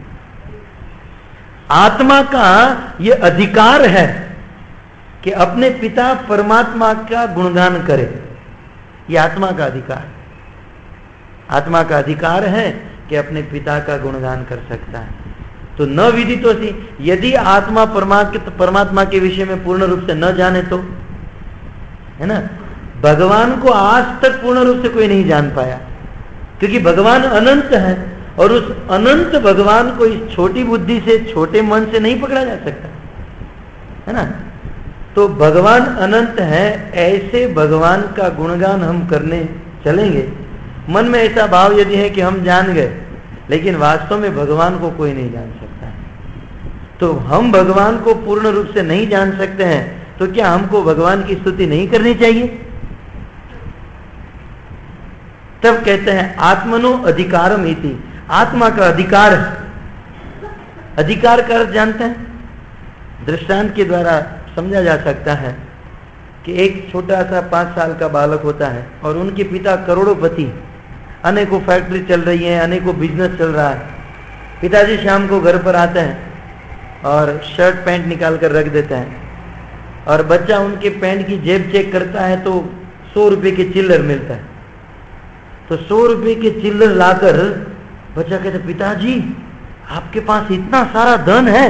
आत्मा का ये अधिकार है कि अपने पिता परमात्मा का गुणगान करे। ये आत्मा का अधिकार, आत्मा का अधिकार है कि अपने पिता का गुणगान कर सकता है। तो न विदितोसी, यदि आत्मा परमात्मा परमात्मा के विषय में पूर्ण रूप से न जाने तो, है ना, भगवान को आज तक पूर्ण रूप से कोई नहीं जान पाया, क्योंकि भगवान अनंत है और उस अनंत भगवान को इस छोटी बुद्धि से, छोटे मन से नहीं पकड़ा जा सकता, है ना। तो भगवान अनंत है, ऐसे भगवान का गुणगान हम करने चलेंगे, मन में ऐसा भाव यदि है कि हम जान गए, लेकिन वास्तव में भगवान को कोई नहीं जान सकता है, तो हम भगवान को पूर्ण रूप से नहीं जान सकते हैं, तो क्या हमको भगवान की स्तुति नहीं करनी चाहिए? तब कहते हैं आत्मनो अधिकारम इति, आत्मा का अधिकार है। अधिकार का अर्थ जानते हैं? दृष्टांत के द्वारा समझा जा सकता है कि एक छोटा सा पांच साल का बालक होता है और उनके पिता करोड़ोंपति, अनेकों फैक्ट्री चल रही है, अनेकों बिजनेस चल रहा है। पिताजी शाम को घर पर आते हैं और शर्ट पैंट निकाल कर रख देते हैं और बच्चा उनके पैंट की जेब चेक करता है तो सौ रुपए के चिल्लर मिलता है। तो सौ रुपए के चिल्लर लाकर बच्चा कहता है, पिताजी आपके पास इतना सारा धन है,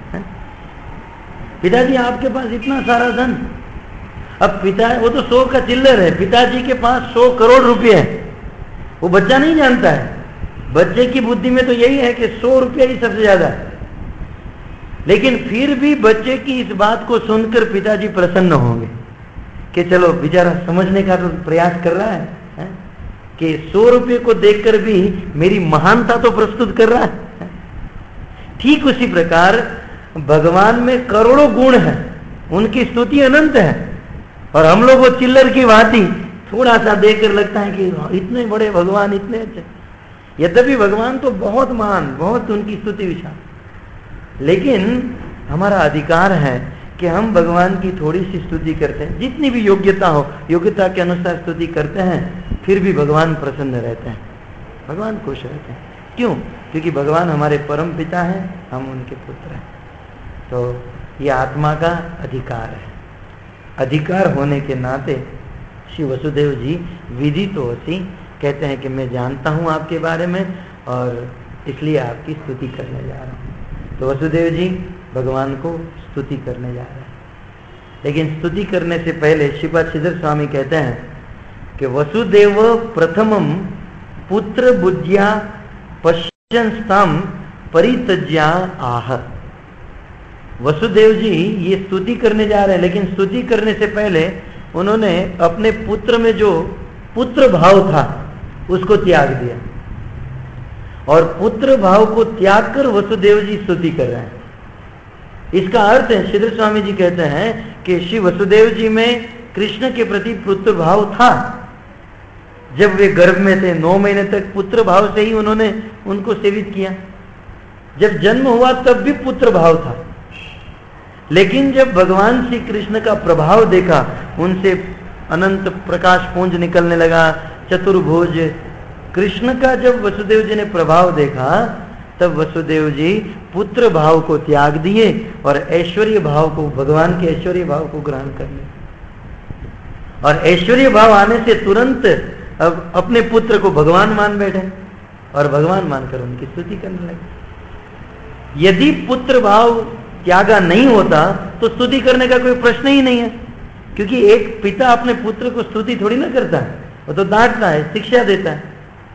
पिताजी आपके पास इतना सारा धन। अब पिता, वो तो सौ का चिल्लर है, पिताजी के पास सौ करोड़ रुपए है। वो बच्चा नहीं जानता है, बच्चे की बुद्धि में तो यही है कि सौ रुपया ही सबसे ज्यादा है। लेकिन फिर भी बच्चे की इस बात को सुनकर पिताजी प्रसन्न होंगे कि चलो बेचारा समझने का तो प्रयास कर रहा है, है? कि सौ रुपये को देखकर भी मेरी महानता तो प्रस्तुत कर रहा है। ठीक उसी प्रकार भगवान में करोड़ों गुण हैं, उनकी स्तुति अनंत है, और हम लोग वो चिल्लर की भांति थोड़ा सा देखकर लगता है कि इतने बड़े भगवान, इतने अच्छे। यद्यपि भगवान तो बहुत महान, बहुत उनकी स्तुति विशाल, लेकिन हमारा अधिकार है कि हम भगवान की थोड़ी सी स्तुति करते हैं, जितनी भी योग्यता हो, योग्यता के अनुसार स्तुति करते हैं, फिर भी भगवान प्रसन्न रहते हैं, भगवान खुश रहते हैं। क्यों? क्योंकि भगवान हमारे परम पिता हैं, हम उनके पुत्र हैं। तो ये आत्मा का अधिकार है। अधिकार होने के नाते श्री वसुदेव जी विधि तो होती कहते हैं कि मैं जानता हूं आपके बारे में और इसलिए आपकी स्तुति करने जा रहा हूं। तो वसुदेव जी भगवान को स्तुति करने जा रहे हैं, लेकिन स्तुति करने से पहले श्रीपाद श्रीधर स्वामी कहते हैं कि वसुदेव प्रथमम पुत्र बुद्ध्या पश्यंस्ताम परित्यज्या आह। वसुदेव जी ये स्तुति करने जा रहे हैं, लेकिन स्तुति करने से पहले उन्होंने अपने पुत्र में जो पुत्र भाव था उसको त्याग दिया, और पुत्र भाव को त्याग कर वसुदेव जी स्तुति कर रहे हैं। इसका अर्थ है, श्रीधर स्वामी जी कहते हैं कि श्री वसुदेव जी में कृष्ण के प्रति पुत्र भाव था। जब वे गर्भ में थे नौ महीने तक पुत्र भाव से ही उन्होंने उनको सेवित किया। जब जन्म हुआ तब भी पुत्र भाव था, लेकिन जब भगवान श्री कृष्ण का प्रभाव देखा, उनसे अनंत प्रकाश पुंज निकलने लगा, चतुर्भुज कृष्ण का जब वसुदेव जी ने प्रभाव देखा, तब वसुदेव जी पुत्र भाव को त्याग दिए और ऐश्वर्य भाव को, भगवान के ऐश्वर्य भाव को ग्रहण कर लिया। और ऐश्वर्य भाव आने से तुरंत अब अपने पुत्र को भगवान मान बैठे और भगवान मानकर उनकी स्तुति करने लगे। यदि पुत्र भाव त्यागा नहीं होता तो स्तुति करने का कोई प्रश्न ही नहीं है, क्योंकि एक पिता अपने पुत्र को स्तुति थोड़ी ना करता है, वो तो डांटता है, शिक्षा देता है।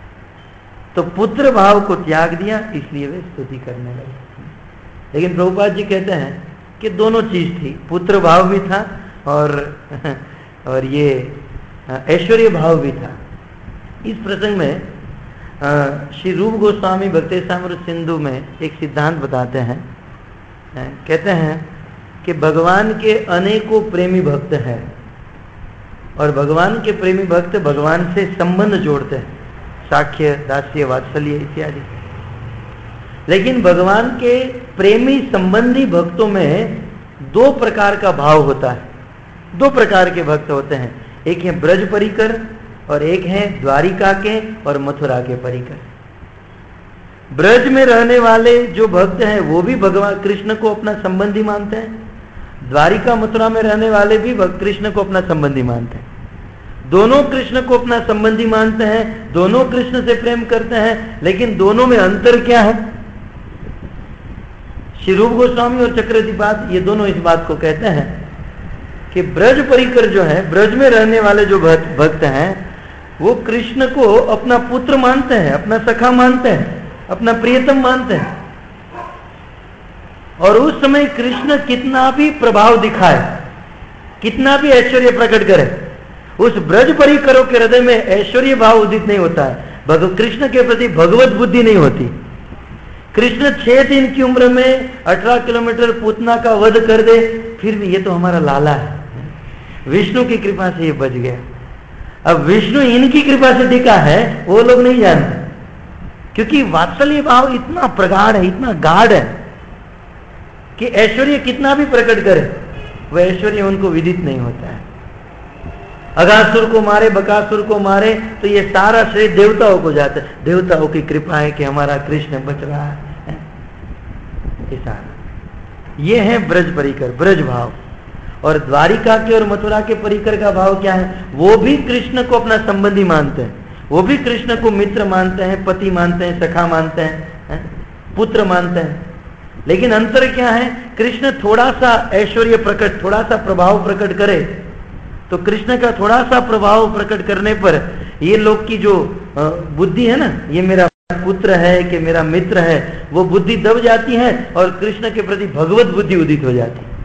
तो पुत्र भाव को त्याग दिया, इसलिए वे स्तुति करने लगे। लेकिन प्रभुपाद जी कहते हैं कि दोनों चीज थी, पुत्र भाव भी था और और ये ऐश्वर्य भाव भी था। इस प्रसंग में श्री रूप गोस्वामी भक्तेशामृत सिंधु में एक सिद्धांत बताते हैं, कहते हैं कि भगवान के अनेकों प्रेमी भक्त हैं और भगवान के प्रेमी भक्त भगवान से संबंध जोड़ते हैं, साख्य, दास्य, वात्सल्य इत्यादि। लेकिन भगवान के प्रेमी संबंधी भक्तों में दो प्रकार का भाव होता है, दो प्रकार के भक्त होते हैं। एक है ब्रज परिकर और एक है द्वारिका के और मथुरा के परिकर। ब्रज में रहने वाले जो भक्त हैं वो भी भगवान कृष्ण को अपना संबंधी मानते हैं, द्वारिका मथुरा में रहने वाले भी कृष्ण को अपना संबंधी मानते हैं। दोनों कृष्ण को अपना संबंधी मानते हैं, दोनों कृष्ण से प्रेम करते हैं, लेकिन दोनों में अंतर क्या है? श्री रूप गोस्वामी और चक्रवर्तीपाद ये दोनों इस बात को कहते हैं कि ब्रज परिकर जो है, ब्रज में रहने वाले जो भक्त हैं, वो कृष्ण को अपना पुत्र मानते हैं, अपना सखा मानते हैं, अपना प्रियतम मानते हैं। और उस समय कृष्ण कितना भी प्रभाव दिखाए, कितना भी ऐश्वर्य प्रकट करे, उस ब्रज परिकरों के हृदय में ऐश्वर्य भाव उदित नहीं होता है, कृष्ण के प्रति भगवत बुद्धि नहीं होती। कृष्ण छह दिन की उम्र में अठारह किलोमीटर पूतना का वध कर दे, फिर भी ये तो हमारा लाला है, विष्णु की कृपा से ये बच गया। अब विष्णु इनकी कृपा से टिका है, वो लोग नहीं जानते। क्योंकि वात्सल्य भाव इतना प्रगाढ़ है, इतना गाढ़ है कि ऐश्वर्य कितना भी प्रकट करे वह ऐश्वर्य उनको विदित नहीं होता है। अगासुर को मारे, बकासुर को मारे तो ये सारा श्रेय देवताओं को जाता है। देवताओं की कृपा है कि हमारा कृष्ण बच रहा है, ये सारा ये है ब्रज परिकर, ब्रज भाव। और द्वारिका के और मथुरा के परिकर का भाव क्या है? वो भी कृष्ण को अपना संबंधी मानते हैं, वो भी कृष्ण को मित्र मानते हैं, पति मानते हैं, सखा मानते हैं, है? पुत्र मानते हैं। लेकिन अंतर क्या है? कृष्ण थोड़ा सा ऐश्वर्य प्रकट, थोड़ा सा प्रभाव प्रकट करे तो कृष्ण का थोड़ा सा प्रभाव प्रकट करने पर ये लोग की जो बुद्धि है ना, ये मेरा पुत्र है कि मेरा मित्र है, वो बुद्धि दब जाती है और कृष्ण के प्रति भगवत बुद्धि उदित हो जाती है।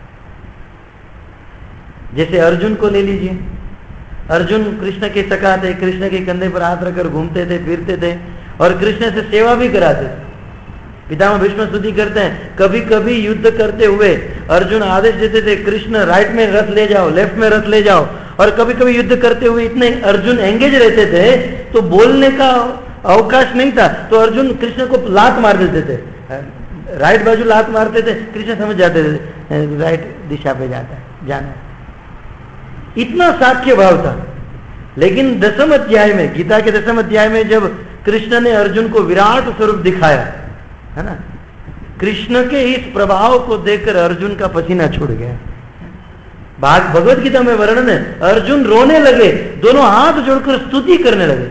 जैसे अर्जुन को ले लीजिए, अर्जुन कृष्ण के सखा थे, कृष्ण के कंधे पर हाथ रखकर घूमते थे, फिरते थे और कृष्ण से सेवा भी कराते थे। पितामह भीष्म स्तुति करते हैं, कभी कभी युद्ध करते हुए अर्जुन आदेश देते थे कृष्ण राइट में रथ ले जाओ, लेफ्ट में रथ ले जाओ। और कभी कभी युद्ध करते हुए इतने अर्जुन एंगेज रहते थे तो बोलने का अवकाश नहीं था, तो अर्जुन कृष्ण को लात मार देते थे, राइट बाजू लात मारते थे, कृष्ण समझ जाते थे राइट दिशा पे जाता है, जाना है। इतना साख्य भाव था। लेकिन दसम अध्याय में, गीता के दसम अध्याय में जब कृष्ण ने अर्जुन को विराट स्वरूप दिखाया है ना, कृष्ण के इस प्रभाव को देखकर अर्जुन का पसीना छूट गया। भाग भगवत गीता में वर्णन है, अर्जुन रोने लगे, दोनों हाथ जोड़कर स्तुति करने लगे।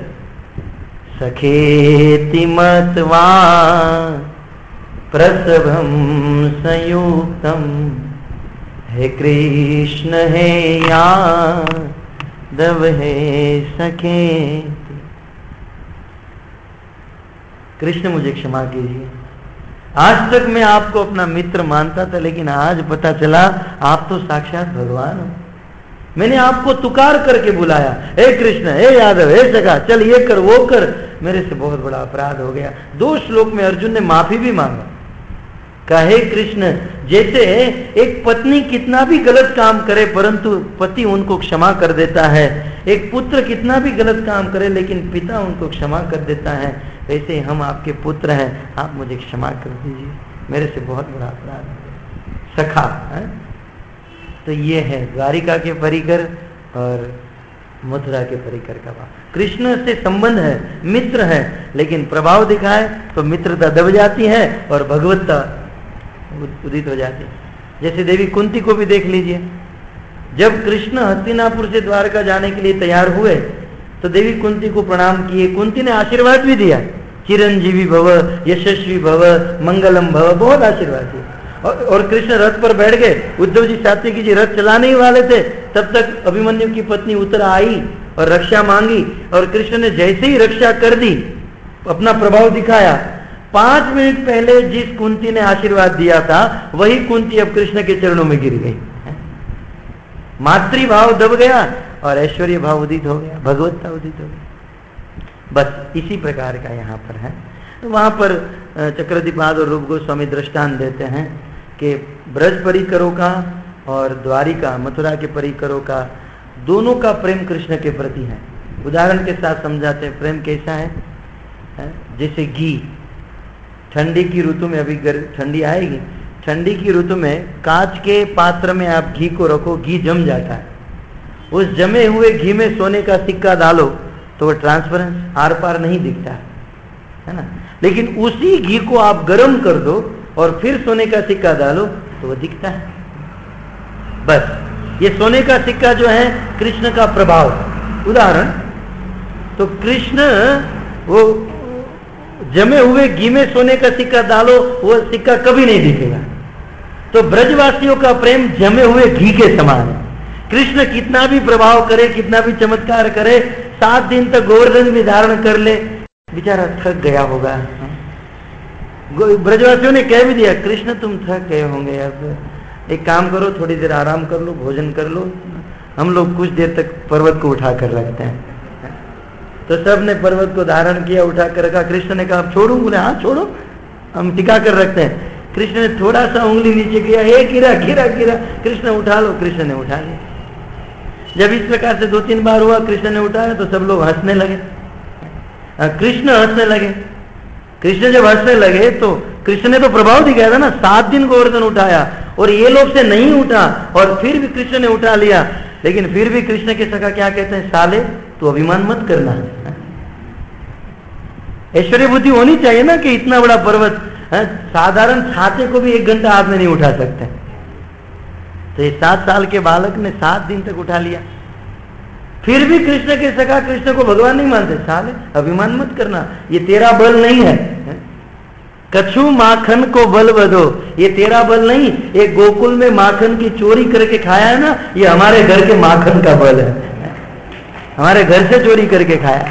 सखेति मत्वा प्रसभम संयुक्तम, हे कृष्ण हे यादव हे सखे। कृष्ण मुझे क्षमा कीजिए, आज तक मैं आपको अपना मित्र मानता था, लेकिन आज पता चला आप तो साक्षात भगवान हो। मैंने आपको तुकार करके बुलाया, हे कृष्ण हे यादव हे सखा, चल ये कर वो कर, मेरे से बहुत बड़ा अपराध हो गया। दो श्लोक में अर्जुन ने माफी भी मांगा, कहे कृष्ण जैसे एक पत्नी कितना भी गलत काम करे परंतु पति उनको क्षमा कर देता है, एक पुत्र कितना भी गलत काम करे लेकिन पिता उनको क्षमा कर देता है, वैसे हम आपके पुत्र हैं, आप मुझे क्षमा कर दीजिए, मेरे से बहुत बड़ा अपराध है। सखा है? तो ये है द्वारिका के परिकर और मथुरा के परिकर का भाव। कृष्ण से संबंध है, मित्र है, लेकिन प्रभाव दिखाए तो मित्रता दब जाती है और भगवत्ता उदित हो जाती है। जैसे देवी कुंती को भी देख लीजिए, जब कृष्ण हस्तिनापुर से द्वारका जाने के लिए तैयार हुए तो देवी कुंती को प्रणाम किए, कुंती ने आशीर्वाद भी दिया, चिरंजीवी भव, यशस्वी भव, मंगलम भव, बहुत आशीर्वाद दिया। और, और कृष्ण रथ पर बैठ गए। उद्धव जी सात्विकी जी रथ चलाने ही वाले थे, तब तक अभिमन्यु की पत्नी उतर आई और रक्षा मांगी, और कृष्ण ने जैसे ही रक्षा कर दी, अपना प्रभाव दिखाया, पांच मिनट पहले जिस कुंती ने आशीर्वाद दिया था वही कुंती अब कृष्ण के चरणों में गिर गई। मातृभाव दब गया और ऐश्वर्य भाव उदित हो गया, भगवत्ता उदित हो गई। बस इसी प्रकार का यहाँ पर है। तो वहां पर चक्रदिपाद और रूप गोस्वामी दृष्टांत देते हैं कि ब्रज परिकरों का और द्वारिका मथुरा के परिकरों का दोनों का प्रेम कृष्ण के प्रति है। उदाहरण के साथ समझाते हैं प्रेम कैसा है, है? जैसे घी, ठंडी की ऋतु में, अभी ठंडी आएगी, ठंडी की ऋतु में कांच के पात्र में आप घी को रखो, घी जम जाता है, उस जमे हुए घी में सोने का सिक्का डालो तो वो ट्रांसपेरेंट आर पार नहीं दिखता है, है ना। लेकिन उसी घी को आप गर्म कर दो और फिर सोने का सिक्का डालो तो वो दिखता है। बस ये सोने का सिक्का जो है कृष्ण का प्रभाव। उदाहरण, तो कृष्ण वो जमे हुए घी में सोने का सिक्का डालो, वो सिक्का कभी नहीं दिखेगा। तो ब्रजवासियों का प्रेम जमे हुए घी के समान है। कृष्ण कितना भी प्रभाव करे, कितना भी चमत्कार करे, सात दिन तक गोवर्धन भी धारण कर ले, बेचारा थक गया होगा। ब्रजवासियों ने कह भी दिया, कृष्ण तुम थक गए होंगे, अब एक काम करो, थोड़ी देर आराम कर लो, भोजन कर लो, हम लोग कुछ देर तक पर्वत को उठा कर रखते हैं। तो सब ने पर्वत को धारण किया, उठा कर रखा। कृष्ण ने कहा अब छोड़ू? बोले हाँ छोड़ो, हम टिका कर रखते हैं। कृष्ण ने थोड़ा सा उंगली नीचे किया, हे गिरा गिरा गिरा, कृष्ण उठा लो, कृष्ण ने उठा लिया। जब इस प्रकार से दो तीन बार हुआ, कृष्ण ने उठाया तो सब लोग हंसने लगे, कृष्ण हंसने लगे। कृष्ण जब हंसने लगे तो कृष्ण ने तो प्रभाव दिखाया था ना, सात दिन गोवर्धन उठाया और ये लोग से नहीं उठा, और फिर भी कृष्ण ने उठा लिया। लेकिन फिर भी कृष्ण के सखा क्या कहते हैं, साले तू अभिमान मत करना। ऐश्वर्य बुद्धि होनी चाहिए ना कि इतना बड़ा पर्वत है, साधारण छाते को भी एक घंटा हाथ में नहीं उठा सकते। तो ये सात साल के बालक ने सात दिन तक उठा लिया। फिर भी कृष्ण के सखा कृष्ण को भगवान नहीं मानते। साले अभिमान मत करना, ये तेरा बल नहीं है। कछु माखन को बल बदो, ये तेरा बल नहीं, ये गोकुल में माखन की चोरी करके खाया है ना, ये हमारे घर के माखन का बल है, हमारे घर से चोरी करके खाया।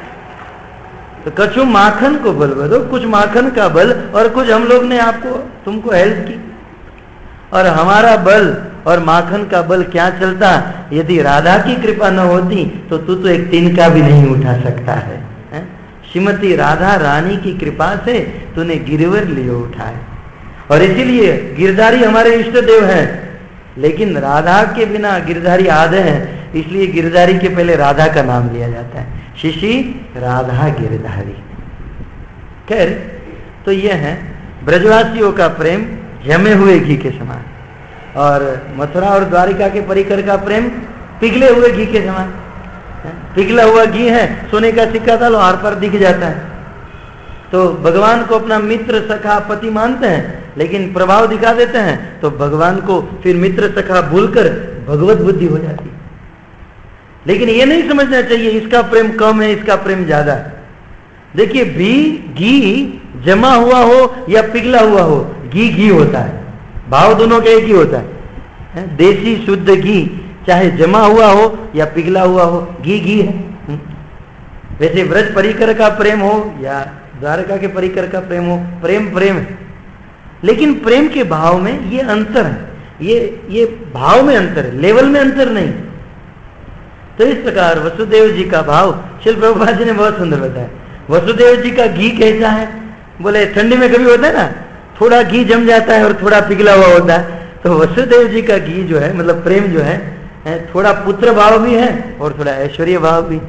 तो कछु माखन को बल बदो, कुछ माखन का बल और कुछ हम लोग ने आपको तुमको हेल्प की, और हमारा बल और माखन का बल क्या चलता। यदि राधा की कृपा न होती तो तू तो एक तिनका भी नहीं उठा सकता है, है? श्रीमती राधा रानी की कृपा से तूने गिरवर लिए उठाए, और इसीलिए गिरधारी हमारे इष्ट देव हैं। लेकिन राधा के बिना गिरधारी आधे हैं, इसलिए गिरधारी के पहले राधा का नाम लिया जाता है, शिशि राधा गिरधारी। खैर, तो यह है ब्रजवासियों का प्रेम जमे हुए घी के समान, और मथुरा और द्वारिका के परिकर का प्रेम पिघले हुए घी के समान। पिघला हुआ घी है, सोने का सिक्का डालो आर पार दिख जाता है। तो भगवान को अपना मित्र सखा पति मानते हैं, लेकिन प्रभाव दिखा देते हैं तो भगवान को फिर मित्र सखा भूलकर भगवत बुद्धि हो जाती है। लेकिन ये नहीं समझना चाहिए इसका प्रेम कम है, इसका प्रेम ज्यादा है। देखिए, भी घी जमा हुआ हो या पिघला हुआ हो, घी घी होता है, भाव दोनों का एक ही होता है। देसी शुद्ध घी चाहे जमा हुआ हो या पिघला हुआ हो, घी घी है। वैसे व्रज परिकर का प्रेम हो या द्वारका के परिकर का प्रेम हो, प्रेम प्रेम है। लेकिन प्रेम के भाव में ये अंतर है, ये ये भाव में अंतर है, लेवल में अंतर नहीं। तो इस प्रकार वसुदेव जी का भाव श्रील प्रभुपाद जी ने बहुत सुंदर बताया। वसुदेव जी का घी कैसा है, बोले ठंडी में कभी होता है ना, थोड़ा घी जम जाता है और थोड़ा पिघला हुआ होता है। तो वसुदेव जी का घी जो है, मतलब प्रेम जो है, थोड़ा पुत्र भाव भी है और थोड़ा ऐश्वर्य भाव भी।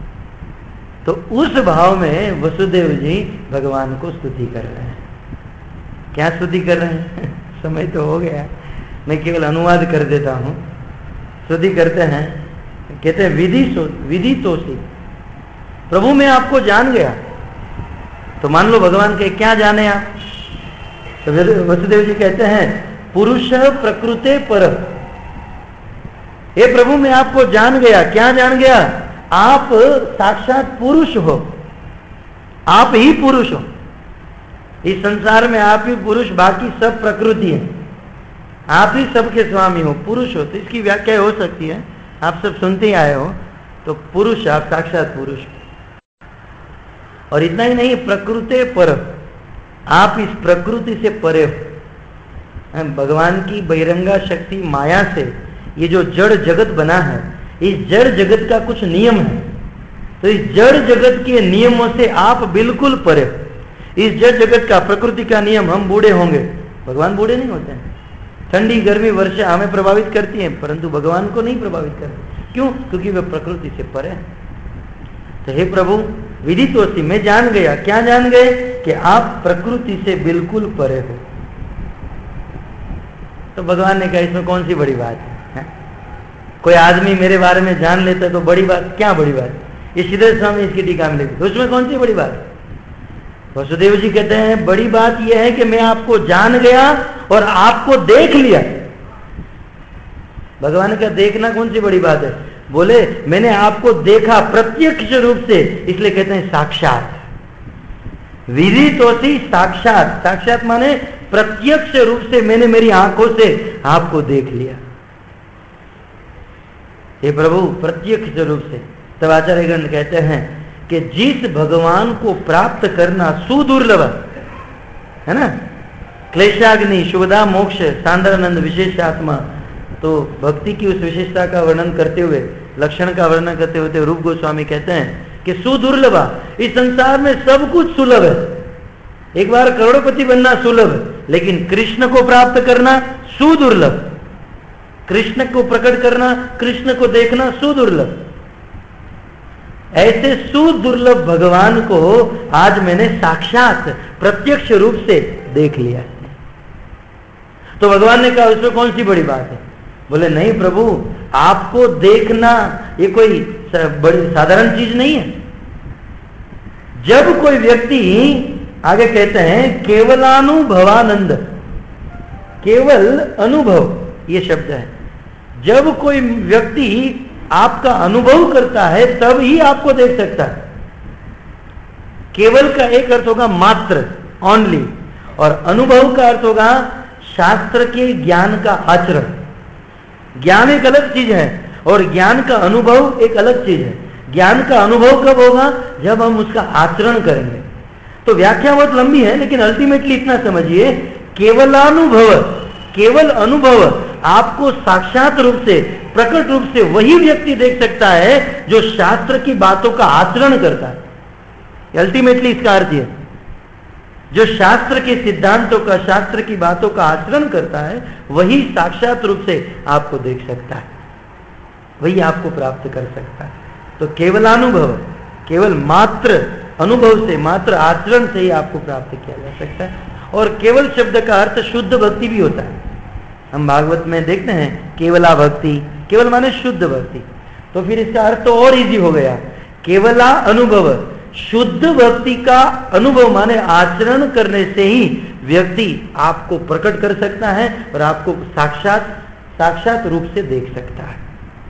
तो उस भाव में वसुदेव जी भगवान को स्तुति कर रहे हैं। क्या स्तुति कर रहे हैं समय तो हो गया, मैं केवल अनुवाद कर देता हूं। स्तुति करते हैं, कहते हैं विधि सो विधि तोषी, प्रभु मैं आपको जान गया। तो मान लो भगवान के क्या जाने आप, तो वसुदेव जी कहते हैं पुरुष प्रकृते पर, हे प्रभु मैं आपको जान गया। क्या जान गया, आप साक्षात पुरुष हो, आप ही पुरुष हो। इस संसार में आप ही पुरुष, बाकी सब प्रकृति है, आप ही सबके स्वामी हो, पुरुष हो। तो इसकी व्याख्या हो सकती है, आप सब सुनते ही आए हो, तो पुरुष, आप साक्षात पुरुष। और इतना ही नहीं, प्रकृते पर, आप इस प्रकृति से परे हो। भगवान की बहिरंगा शक्ति माया से ये जो जड़ जगत बना है, इस जड़ जगत का कुछ नियम है। तो इस जड़ जगत के नियमों से आप बिल्कुल परे हो। इस जड़ जगत का, प्रकृति का नियम, हम बूढ़े होंगे, भगवान बूढ़े नहीं होते हैं। ठंडी गर्मी वर्षा हमें प्रभावित करती है, परंतु भगवान को नहीं प्रभावित करती। क्यों? क्योंकि वे प्रकृति से परे हैं। तो हे प्रभु विदितोषि, मैं जान गया। क्या जान गए? कि आप प्रकृति से बिल्कुल परे हो। तो भगवान ने कहा इसमें कौन सी बड़ी बात है, है? कोई आदमी मेरे बारे में जान लेता है तो बड़ी बात क्या? बड़ी बात ये श्रीधर स्वामी इसकी टीका में लिखी, तो उसमें कौन सी बड़ी बात? वसुदेव जी कहते हैं बड़ी बात यह है कि मैं आपको जान गया और आपको देख लिया। भगवान का देखना कौन सी बड़ी बात है? बोले मैंने आपको देखा प्रत्यक्ष रूप से, इसलिए कहते हैं साक्षात। विदितोषि साक्षात, साक्षात माने प्रत्यक्ष रूप से मैंने मेरी आंखों से आपको देख लिया। हे प्रभु प्रत्यक्ष रूप से। तब आचार्यगण कहते हैं कि जिस भगवान को प्राप्त करना सुदुर्लभ है ना, क्लेशाग्नि, शुभदा मोक्ष, सांद्रानंद, विशेष आत्मा। तो भक्ति की उस विशेषता का वर्णन करते हुए, लक्षण का वर्णन करते हुए रूप गोस्वामी कहते हैं कि सुदुर्लभा, इस संसार में सब कुछ सुलभ है। एक बार करोड़पति बनना सुलभ है, लेकिन कृष्ण को प्राप्त करना सुदुर्लभ। कृष्ण को प्रकट करना, कृष्ण को देखना सुदुर्लभ। ऐसे सुदुर्लभ भगवान को आज मैंने साक्षात प्रत्यक्ष रूप से देख लिया। तो भगवान ने कहा उसमें कौन सी बड़ी बात है? बोले नहीं प्रभु, आपको देखना ये कोई बड़ी साधारण चीज नहीं है। जब कोई व्यक्ति, आगे कहते हैं केवलानुभवानंद, केवल अनुभव ये शब्द है, जब कोई व्यक्ति आपका अनुभव करता है तब ही आपको देख सकता है। केवल का एक अर्थ होगा मात्र, ओनली, और अनुभव का अर्थ होगा शास्त्र के ज्ञान का आचरण। ज्ञान एक अलग चीज है और ज्ञान का अनुभव एक अलग चीज है। ज्ञान का अनुभव कब होगा? जब हम उसका आचरण करेंगे। तो व्याख्या बहुत लंबी है, लेकिन अल्टीमेटली इतना समझिए, केवलानुभव, केवल अनुभव आपको साक्षात रूप से, प्रकट रूप से वही व्यक्ति देख सकता है जो शास्त्र की बातों का आचरण करता है। अल्टीमेटली इसका अर्थ है, जो शास्त्र के सिद्धांतों का, शास्त्र की बातों का आचरण करता है, वही साक्षात रूप से आपको देख सकता है, वही आपको प्राप्त कर सकता है। तो केवलानुभव, केवल मात्र अनुभव से, मात्र आचरण से ही आपको प्राप्त किया जा सकता है। और केवल शब्द का अर्थ शुद्ध भक्ति भी होता है। हम भागवत में देखते हैं केवला भक्ति, केवल माने शुद्ध भक्ति, तो फिर इसका अर्थ तो और इजी हो गया। केवला अनुभव, शुद्ध भक्ति का अनुभव माने आचरण करने से ही व्यक्ति आपको प्रकट कर सकता है और आपको साक्षात साक्षात रूप से देख सकता है।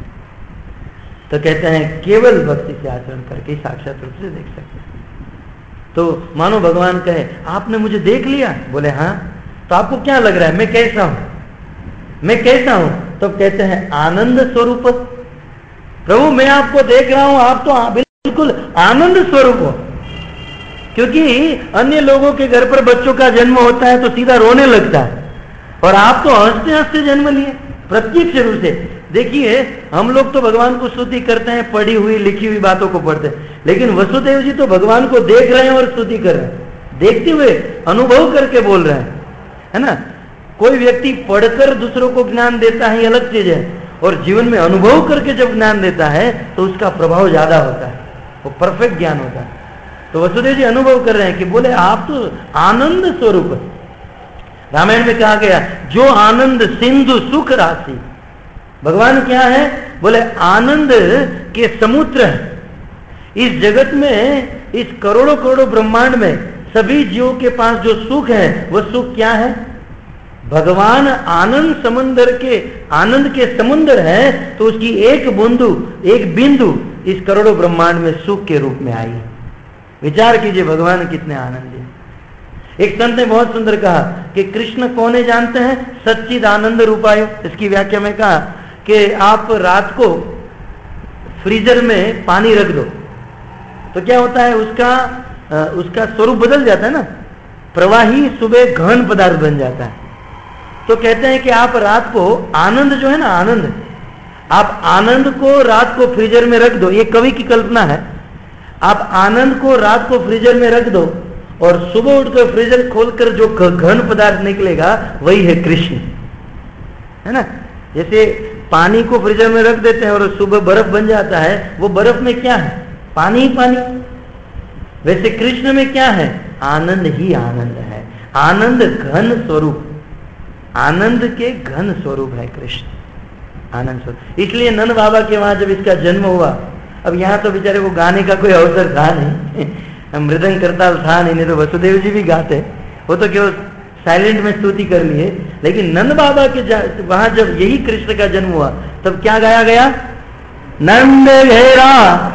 तो कहते हैं केवल भक्ति से आचरण करके साक्षात रूप से देख सकते हैं। तो मानो भगवान कहे आपने मुझे देख लिया, बोले हाँ, तो आपको क्या लग रहा है मैं कैसा हूं, मैं कैसा हूं? तो कहते हैं आनंद स्वरूप। प्रभु मैं आपको देख रहा हूं, आप तो बिल्कुल आनंद स्वरूप हो। क्योंकि अन्य लोगों के घर पर बच्चों का जन्म होता है तो सीधा रोने लगता है, और आप तो हंसते हंसते जन्म लिए प्रत्यक्ष रूप से। देखिए हम लोग तो भगवान को स्तुति करते हैं, पढ़ी हुई लिखी हुई बातों को पढ़ते हैं, लेकिन वसुदेव जी तो भगवान को देख रहे हैं और स्तुति कर रहे हैं, देखते हुए अनुभव करके बोल रहे हैं, है ना। कोई व्यक्ति पढ़कर दूसरों को ज्ञान देता है, ये अलग चीज है, और जीवन में अनुभव करके जब ज्ञान देता है तो उसका प्रभाव ज्यादा होता है, वो परफेक्ट ज्ञान होता है। तो वसुदेव जी अनुभव कर रहे हैं कि बोले आप तो आनंद स्वरूप। रामायण में कहा गया जो आनंद सिंधु सुख राशि, भगवान क्या है? बोले आनंद के समुद्र है। इस जगत में, इस करोड़ों करोड़ों ब्रह्मांड में सभी जीवों के पास जो सुख है वह सुख क्या है? भगवान आनंद समुद्र के, आनंद के समुद्र है, तो उसकी एक बूंदू, एक बिंदु इस करोड़ों ब्रह्मांड में सुख के रूप में आई। विचार कीजिए भगवान कितने आनंदी है। एक संत ने बहुत सुंदर कहा कि कृष्ण कौन है जानते हैं? सच्चिद आनंद रूपायो। इसकी व्याख्या में कहा कि आप रात को फ्रीजर में पानी रख दो तो क्या होता है, उसका उसका स्वरूप बदल जाता है ना, प्रवाही सुबह घन पदार्थ बन जाता है। तो कहते हैं कि आप रात को आनंद जो है ना, आनंद, आप आनंद को रात को फ्रीजर में रख दो, ये कवि की कल्पना है। आप आनंद को रात को फ्रीजर में रख दो और सुबह उठकर फ्रीजर खोलकर जो घन पदार्थ निकलेगा वही है कृष्ण, है ना। जैसे पानी को फ्रीजर में रख देते हैं और सुबह बर्फ बन जाता है, वो बर्फ में क्या है? पानी ही पानी। वैसे कृष्ण में क्या है? आनंद ही आनंद है। आनंद घन स्वरूप, आनंद के घन स्वरूप है कृष्ण, आनंद स्वरूप। इसलिए नंद बाबा के वहां जब इसका जन्म हुआ, अब यहाँ तो बेचारे को गाने का कोई अवसर था नहीं, मृदंग करताल था नहीं, नहीं तो वसुदेव जी भी गाते, वो तो केवल साइलेंट में स्तुति कर लिए। लेकिन नंद बाबा के वहां जब यही कृष्ण का जन्म हुआ तब क्या गाया गया? नंद घेरा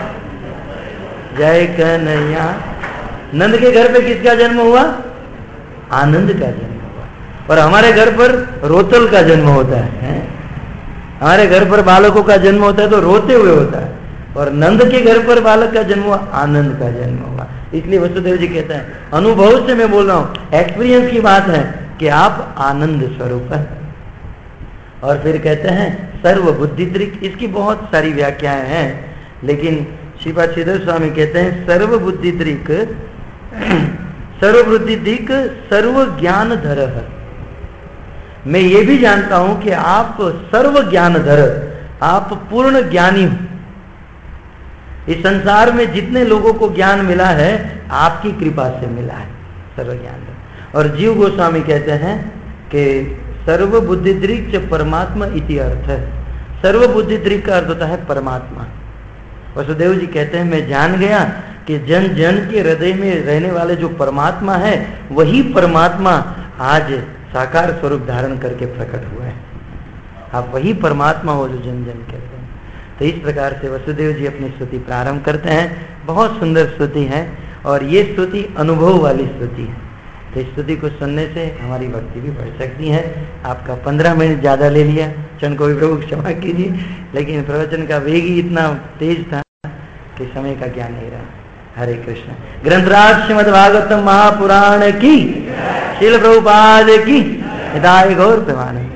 जय कन्हैया। नंद के घर पे किसका जन्म हुआ? आनंद का जन्म हुआ। और हमारे घर पर रोतल का जन्म होता है, है? हमारे घर पर बालकों का जन्म होता है तो रोते हुए होता है, और नंद के घर पर बालक का जन्म हुआ, आनंद का जन्म हुआ। इसलिए वसुदेव जी कहते हैं, अनुभव से मैं बोल रहा हूं, एक्सपीरियंस की बात है कि आप आनंद स्वरूप हैं। और फिर कहते हैं सर्व बुद्धिदृक्। इसकी बहुत सारी व्याख्याएं हैं, लेकिन श्रीपाद श्रीधर स्वामी कहते हैं सर्व बुद्धिदृक्, सर्व बुद्धिदृक् सर्व ज्ञानधर। मैं ये भी जानता हूं कि आप सर्व ज्ञानधर, आप पूर्ण ज्ञानी हो। इस संसार में जितने लोगों को ज्ञान मिला है आपकी कृपा से मिला है, सर्व ज्ञान। और जीव गोस्वामी कहते हैं कि सर्व बुद्धि दृक् परमात्मा इति अर्थ है। सर्व बुद्धि दृक् का अर्थ होता है परमात्मा। वसुदेव जी कहते हैं मैं जान गया कि जन जन के हृदय में रहने वाले जो परमात्मा है वही परमात्मा आज साकार स्वरूप धारण करके प्रकट हुआ है। आप वही परमात्मा हो जो जन जन कहते हैं। तो इस प्रकार से वसुदेव जी अपनी स्तुति प्रारंभ करते हैं। बहुत सुंदर स्तुति है और ये स्तुति अनुभव वाली स्तुति है। तो इस स्तुति को सुनने से हमारी भक्ति भी बढ़ सकती है। आपका पंद्रह मिनट ज्यादा ले लिया, क्षण को भी प्रभु क्षमा कीजिए, लेकिन प्रवचन का वेग ही इतना तेज था कि समय का ज्ञान नहीं रहा। हरे कृष्ण। ग्रंथराज श्रीमद् भागवतम महापुराण की, श्रील प्रभुपाद की, हिदाय गौर प्रेमानंद।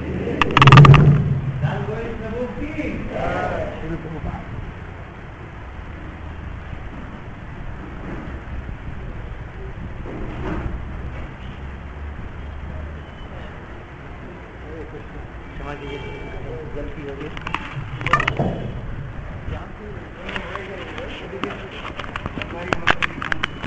क्षमा कीजिए, गलती हो गई।